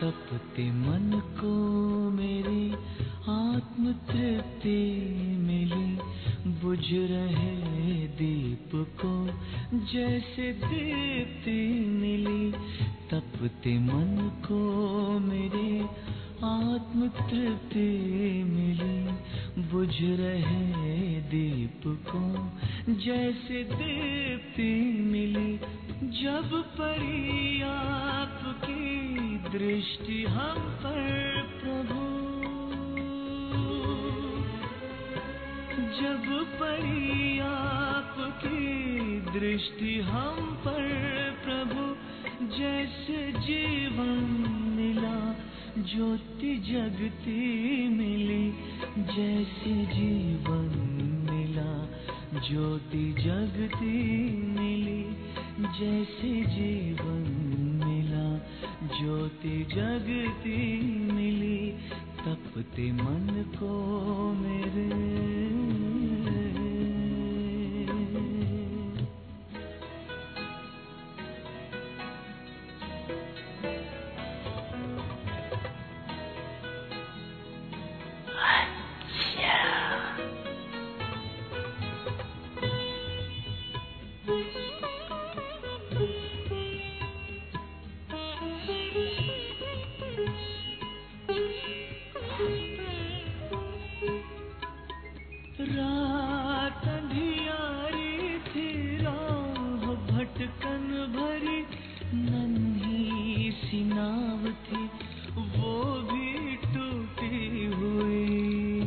तपते मन को मेरी आत्म तृप्ति मिली। बुझ रहे दीप को जैसे दीप्ति मिली। तपते मन को मेरी आत्म तृप्ति मिली। बुझ रहे दीप को जैसे दीप्ति मिली। जब पड़ी आपकी दृष्टि हम पर प्रभु, जब पड़ी आपकी दृष्टि हम पर प्रभु, जैसे जीवन मिला ज्योति जगती मिली। जैसे जीवन मिला ज्योति जगती मिली। जैसे जीवन मिला ज्योति जगती मिली। तपते मन को मेरे रात अंधियारी थी, राह भटकन भरी, नन्ही सी नाव थी वो भी टूटी हुई।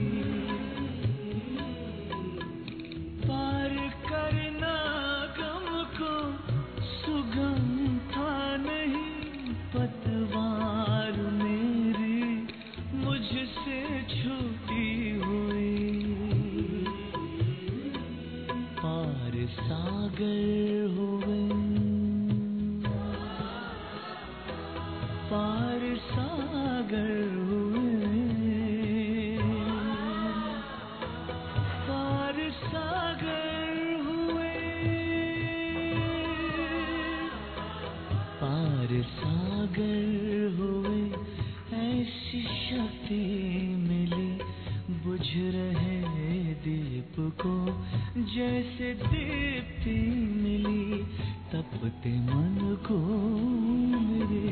पार करना गम को सुगम था नहीं, पतवार मेरी मुझसे छूटी हुई। पार सागर हुए, पार सागर हुए, पार सागर हुए, पार सागर हुए। ऐसी शक्ति मिली बुझ रहे दीप को जैसे दीप्ति मिली। तपते मन को मेरे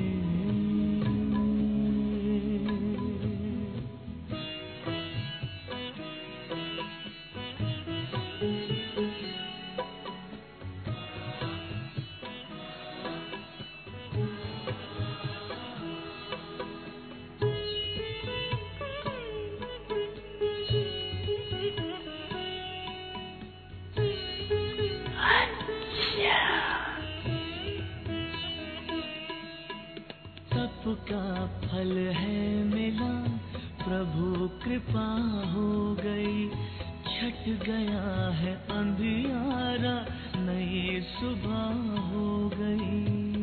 का फल है मिला, प्रभु कृपा हो गई। छट गया है अंधियारा, नई सुबह हो गई।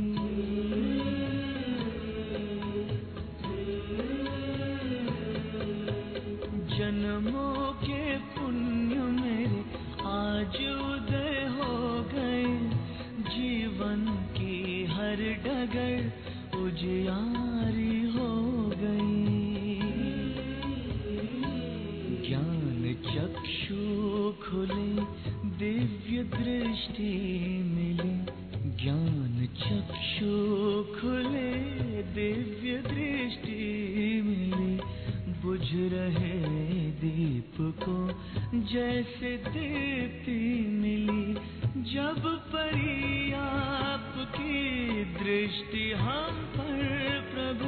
जन्मों के पुण्य मेरे आज उदय हो गए। जीवन की हर डगर उजियारी हो गई। ज्ञान चक्षु खुले, दिव्य दृष्टि मिली। ज्ञान चक्षु खुले, दिव्य दृष्टि मिली। बुझ रहे दीप को जैसे दीप्ति मिली। जब पड़ी आपकी दृष्टि हम पर प्रभु,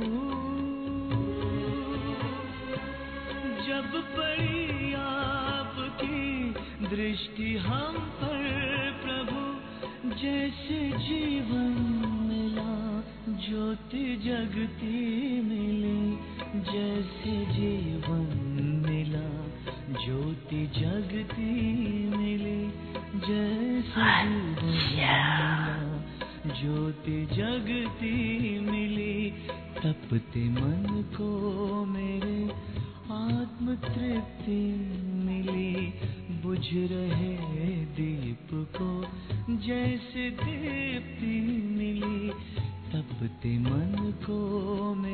जब पड़ी आपकी दृष्टि हम पर प्रभु, जैसे जीवन मिला ज्योति जगती मिली। जैसे जीवन मिला ज्योति जगती मिली। जैसे जीवन मिला ज्योति जगती मिली। तपते मन को मेरे आत्म तृप्ति मिली। बुझ रहे दीप को जैसे दीप्ति मिली। तपते मन को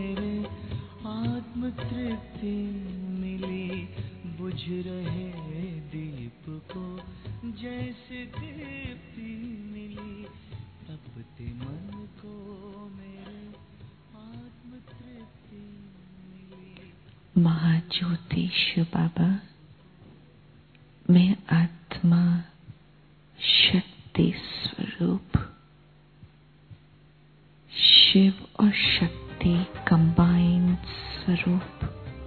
बुझ रहे दीप को जैसे दीप्ति मिली, तपते मन को मेरे आत्म तृप्ति मिली। महाज्योति शिव बाबा, मैं आत्मा शक्ति स्वरूप, शिव और शक्ति कंबाइंड स्वरूप,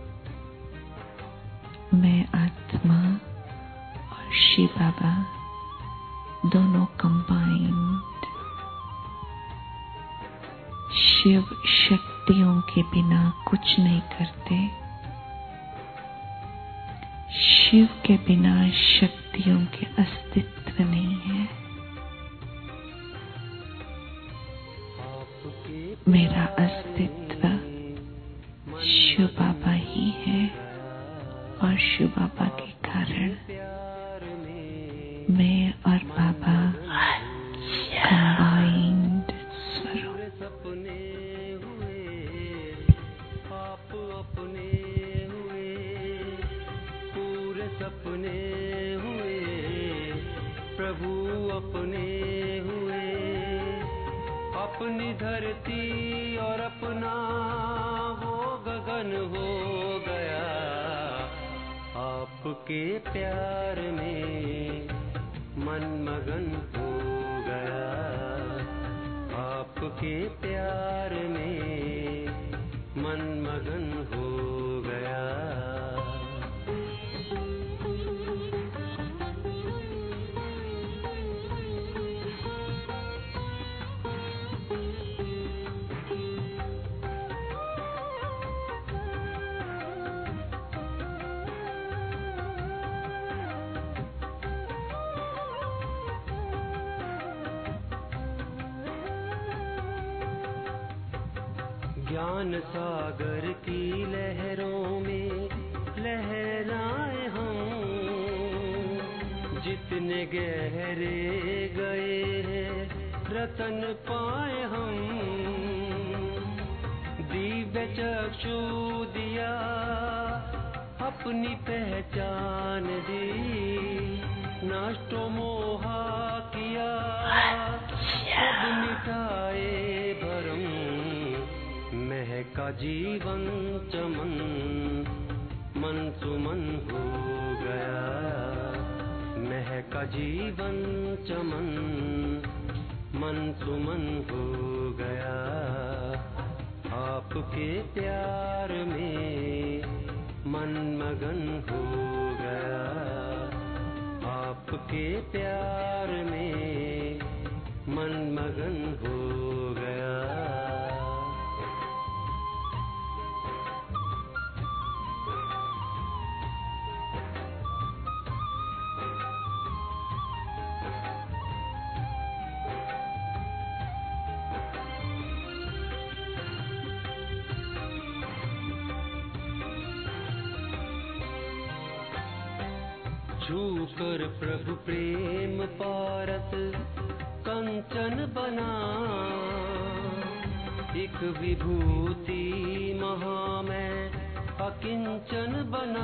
मैं आत्मा और शिव बाबा दोनों कंबाइंड, शिव शक्तियों के बिना कुछ नहीं करते, शिव के बिना शक्तियों के अस्तित्व नहीं है। मेरा अस्तित्व शिव बाबा ही है और शिव बाबा के कारण मैं और बाबा कंबाइंड स्वरूप। अपने हुए प्रभु अपने हुए, अपनी धरती और अपना वो गगन हो गया, आपके प्यार में मन मगन हो गया, आपके प्यार में मन मगन हो गया। ज्ञान सागर की लहरों में लहराए हम, जितने गहरे गए हैं रतन पाए हम, दिव्य चक्षु दिया अपनी पहचान दी, नष्टो मोहा किया सब मिटाए भरम, महका जीवन चमन मन सुमन हो गया, महका जीवन चमन मन सुमन हो गया, आपके प्यार में मन मगन हो गया, आपके प्यार में मन मगन हो गया। छूकर प्रभु प्रेम पारत कंचन बना, एक विभूति महा में अकिंचन बना,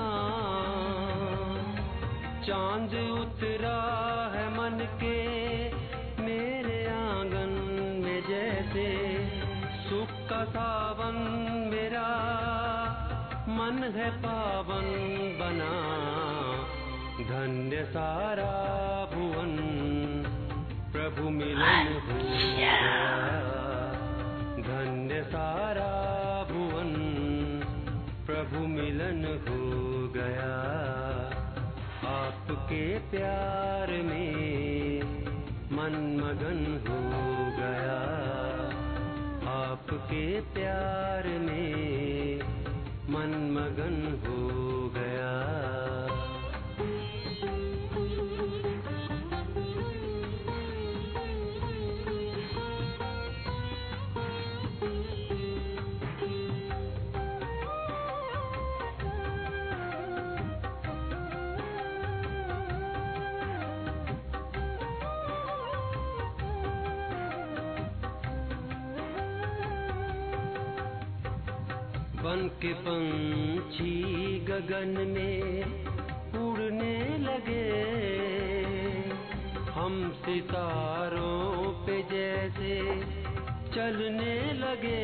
चांद उतरा है मन के मेरे आंगन में जैसे, सुख का सावन मेरा मन है पावन बना, धन्य सारा भुवन प्रभु मिलन हो गया, धन्य सारा भुवन प्रभु मिलन हो गया, आपके प्यार में मन मगन हो गया, आपके प्यार में मन मगन हो गया। बन के पंछी गगन में लगे, हम सितारों पे जैसे चलने लगे।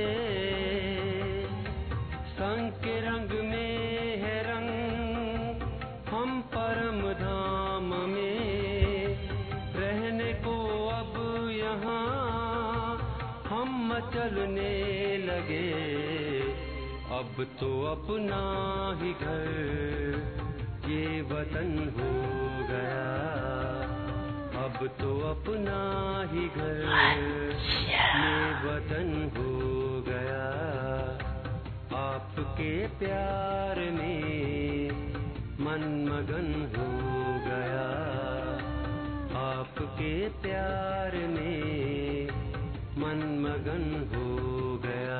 संग के रंग में है रंग, हम परम धाम में रहने को अब यहाँ हम मचलने लगे। अब तो अपना ही घर ये वतन हो गया, अब तो अपना ही घर ये वतन हो गया। आपके प्यार में मन मगन हो गया, आपके प्यार में मन मगन हो गया।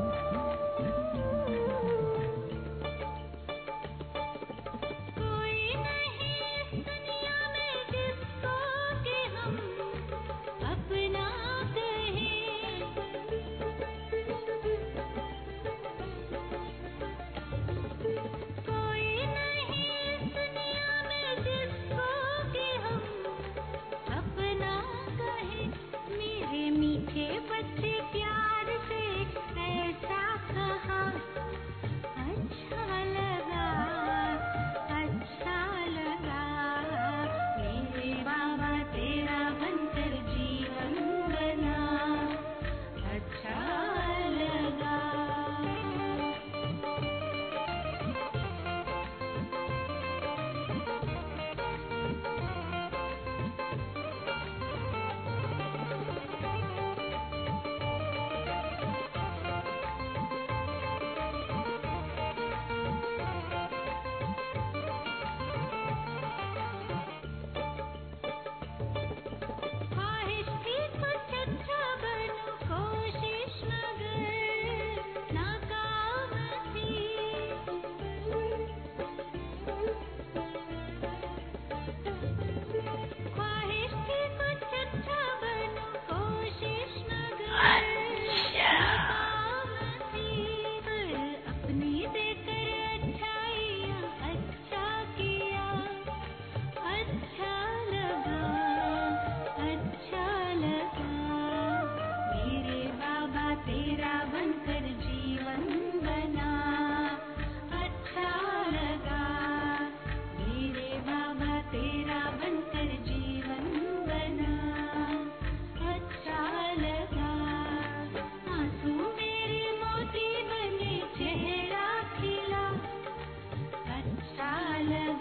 कोई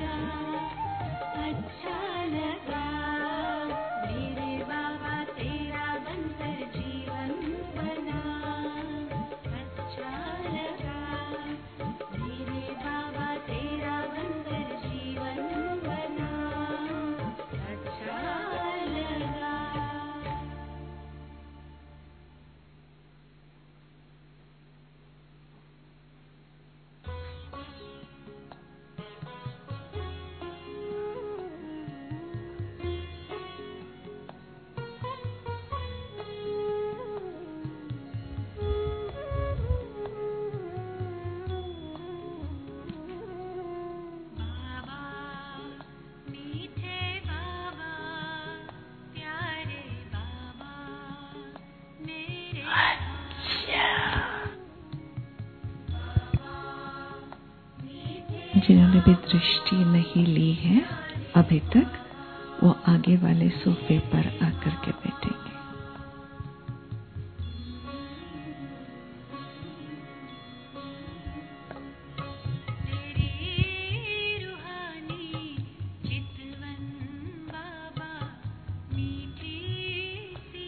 लगा, अच्छा लगा। मेरे बाबा तेरा बनकर जीवन बना, अच्छा लगा। मेरे बाबा तेरा बनकर जीवन बना, अच्छा लगा। बाबा मीठे बाबा, प्यारे बाबा मेरे जिन्होंने भी दृष्टि नहीं ली है अभी तक, वो आगे वाले सोफे पर आकर के बैठेंगे। तेरी रूहानी चितवन बाबा, मीठी सी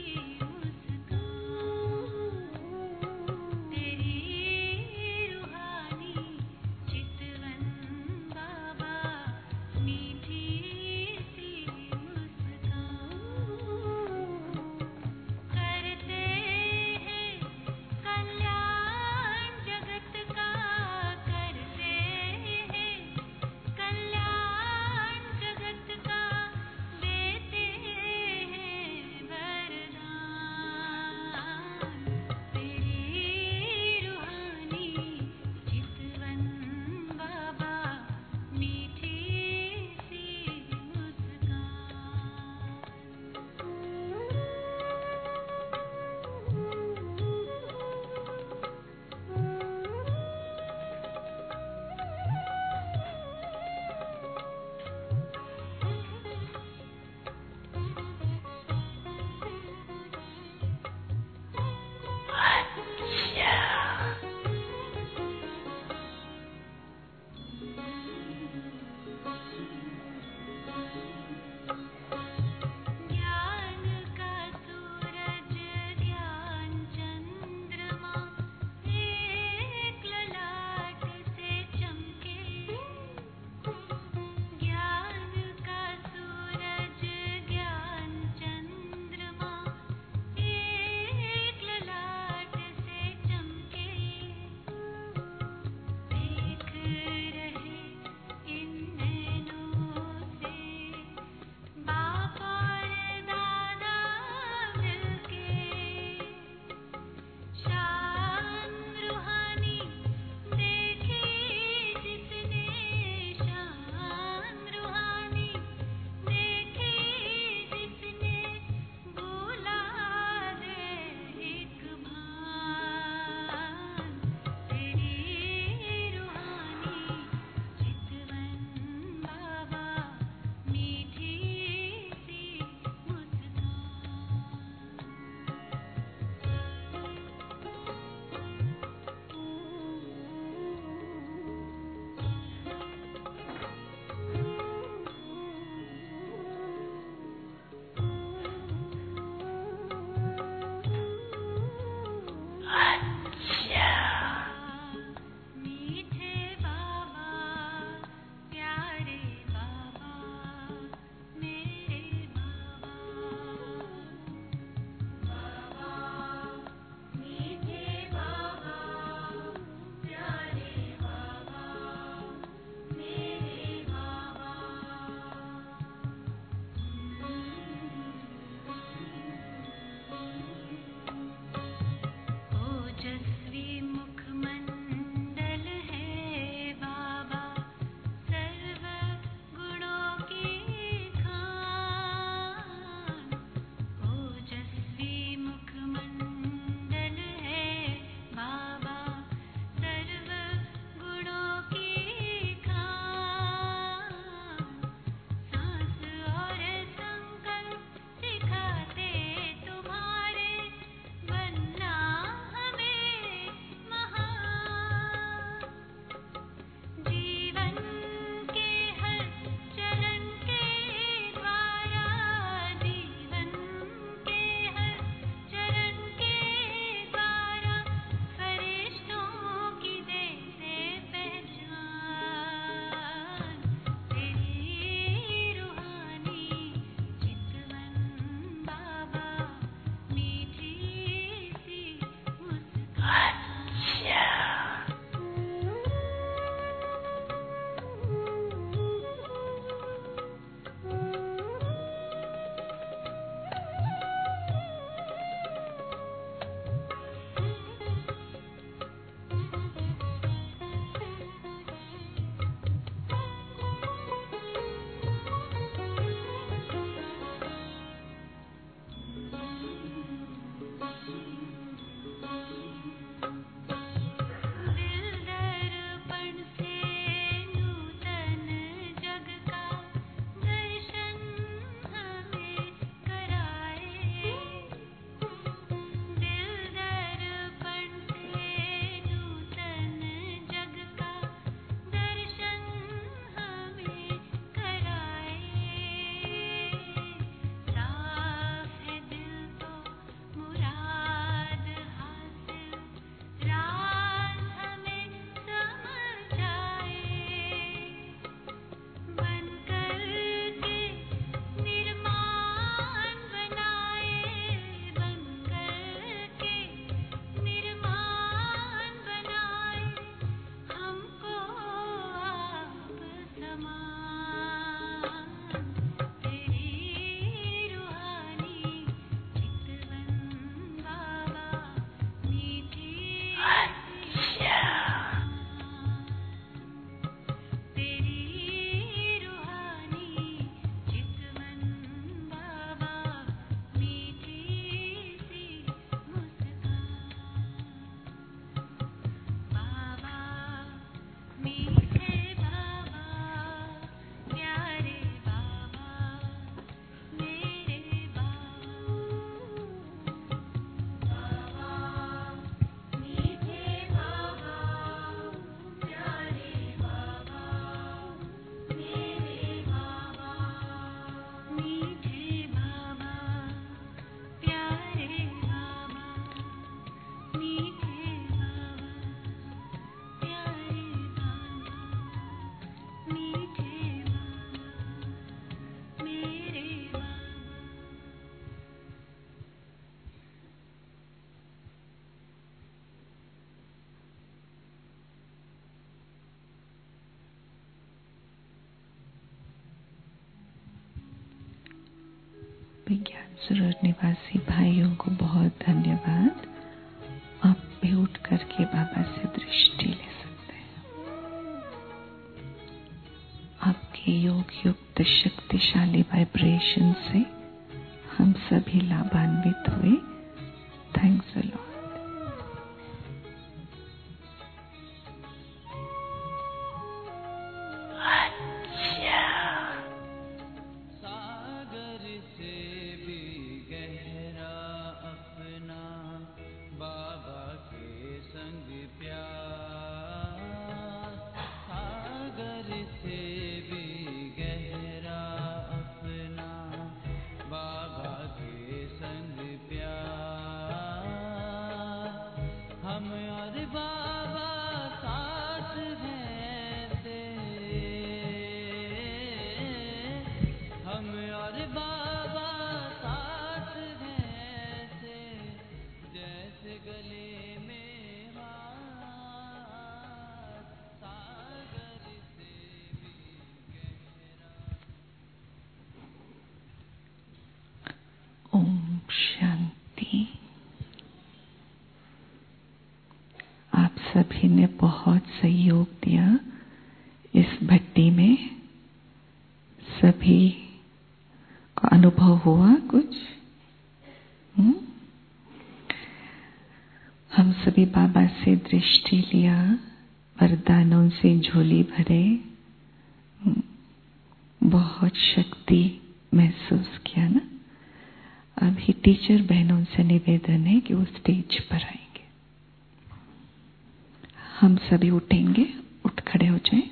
मुस्कान। तेरी रूहानी चितवन बाबा, मीठी सी मुस्कान। सुरूर निवासी भाइयों को बहुत धन्यवाद। आप भी उठ करके बाबा से दृष्टि ले सकते हैं। आपके योग युक्त शक्तिशाली वाइब्रेशन से हम सभी लाभान्वित हुए। Thanks a lot. ओम शांति। आप सभी ने बहुत सहयोग दिया इस भट्टी में। सभी को अनुभव हुआ कुछ? हम सभी बाबा से दृष्टि लिया, वरदानों से झोली भरे, बहुत शक्ति महसूस किया ना। अभी टीचर बहनों से निवेदन है कि वो स्टेज पर आएंगे। हम सभी उठेंगे, उठ खड़े हो जाएं।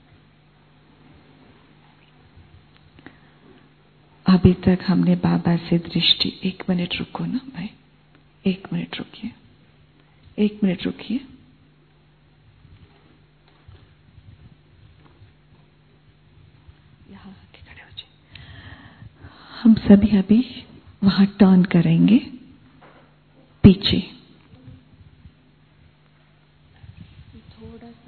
अभी तक हमने बाबा से दृष्टि, 1 मिनट रुको ना भाई, 1 मिनट रुकिए, 1 मिनट रुकिए। यहाँ आके खड़े हो जाए। हम सभी अभी वहां टर्न करेंगे पीछे। थोड़ा सा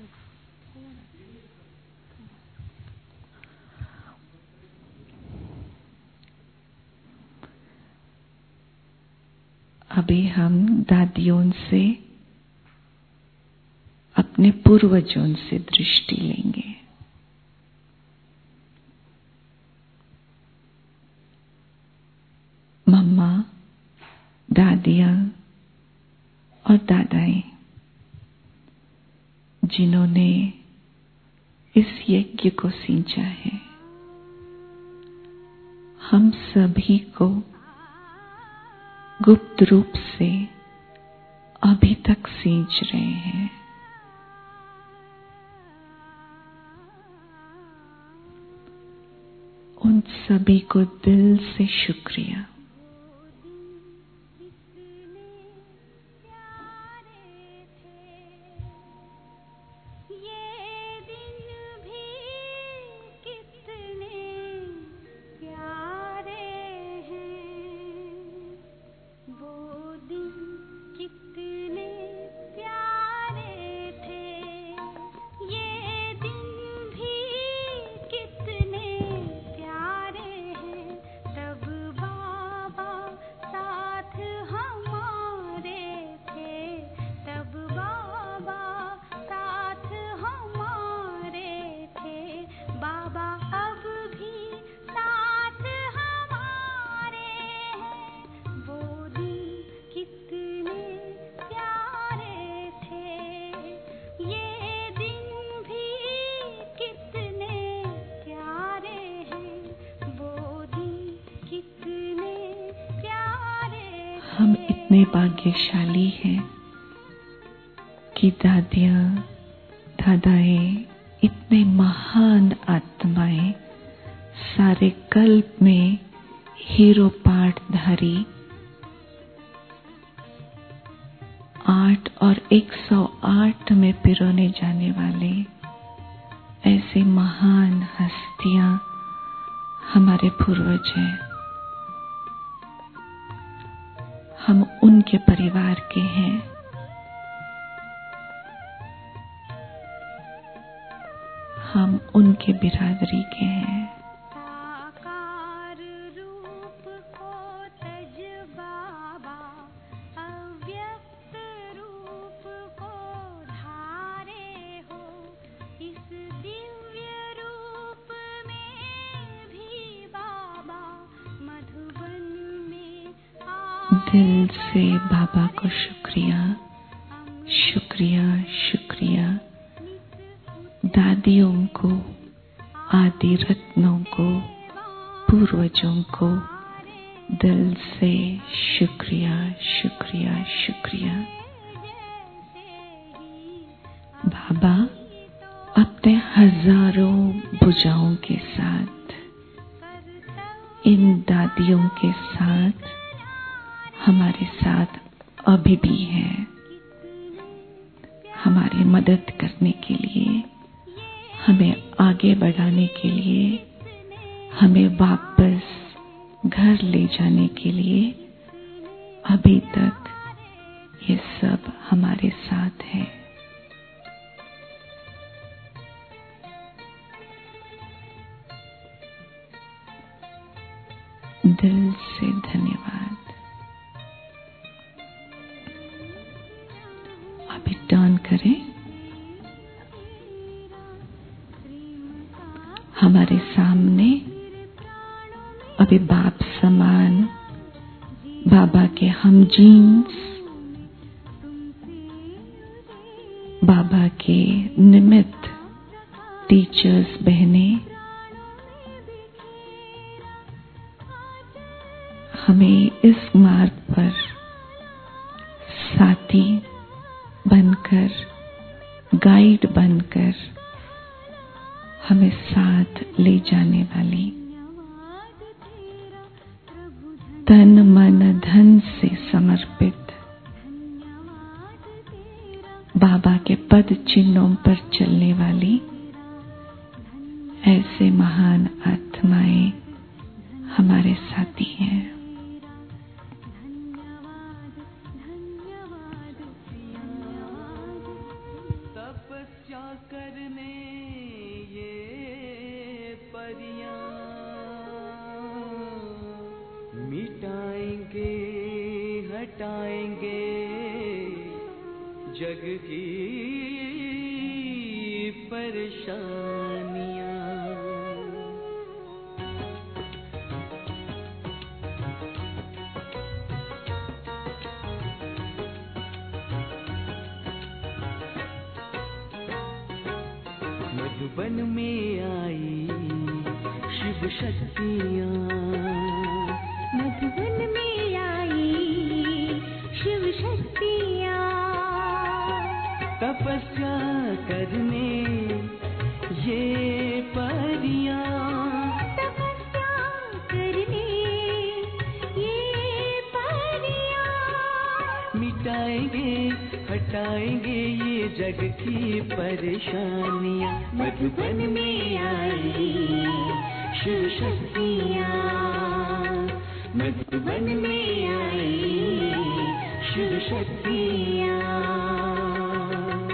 अभी हम दादियों से, अपने पूर्वजों से दृष्टि लेंगे। मम्मा, दादियाँ और दादाएं, जिन्होंने इस यज्ञ को सींचा है, हम सभी को गुप्त रूप से अभी तक सींच रहे हैं। उन सभी को दिल से शुक्रिया। हम इतने भाग्यशाली हैं कि दादियाँ, दादाएं, इतने महान आत्माएं, सारे कल्प में हीरो पाठधारी 8 और 108 में पिरोने जाने वाले ऐसे महान हस्तियां हमारे पूर्वज हैं। हम उनके परिवार के हैं। हम उनके बिरादरी के हैं। साकार रूप को दिल से बाबा को शुक्रिया, शुक्रिया, शुक्रिया। दादियों को, आदि रत्नों को, पूर्वजों को दिल से शुक्रिया, शुक्रिया, शुक्रिया। बाबा अपने हजारों भुजाओं के साथ, इन दादियों के साथ, हमारे साथ अभी भी हैं, हमारी मदद करने के लिए, हमें आगे बढ़ाने के लिए, हमें वापस घर ले जाने के लिए अभी तक ये सब हमारे साथ है। दिल से धन्यवाद। अभी टर्न करें। हमारे सामने अभी बाप समान बाबा के हम जीन्स, बाबा के निमित्त टीचर्स बहनें हमें इस मार्ग पर साथी बनकर, गाइड बनकर हमें साथ ले जाने वाली, तन मन धन से समर्पित बाबा के पद चिन्हों पर चलने वाली ऐसे महान आत्माएं हमारे साथी हैं। तपस्या करने ये परियां मिटाएंगे, हटाएंगे जग की परेशानियां। मधुबन में आई शिव शक्तियाँ, मधुबन में आई शिव शक्तियाँ, तपस्या करने ये परियां, तपस्या करने ये परियां, मिटाएंगे, हटाएंगे ये जग की परेशानियां। मधुबन में आई शिव शक्तियाँ, मधुबन में आई शिव शक्तियाँ।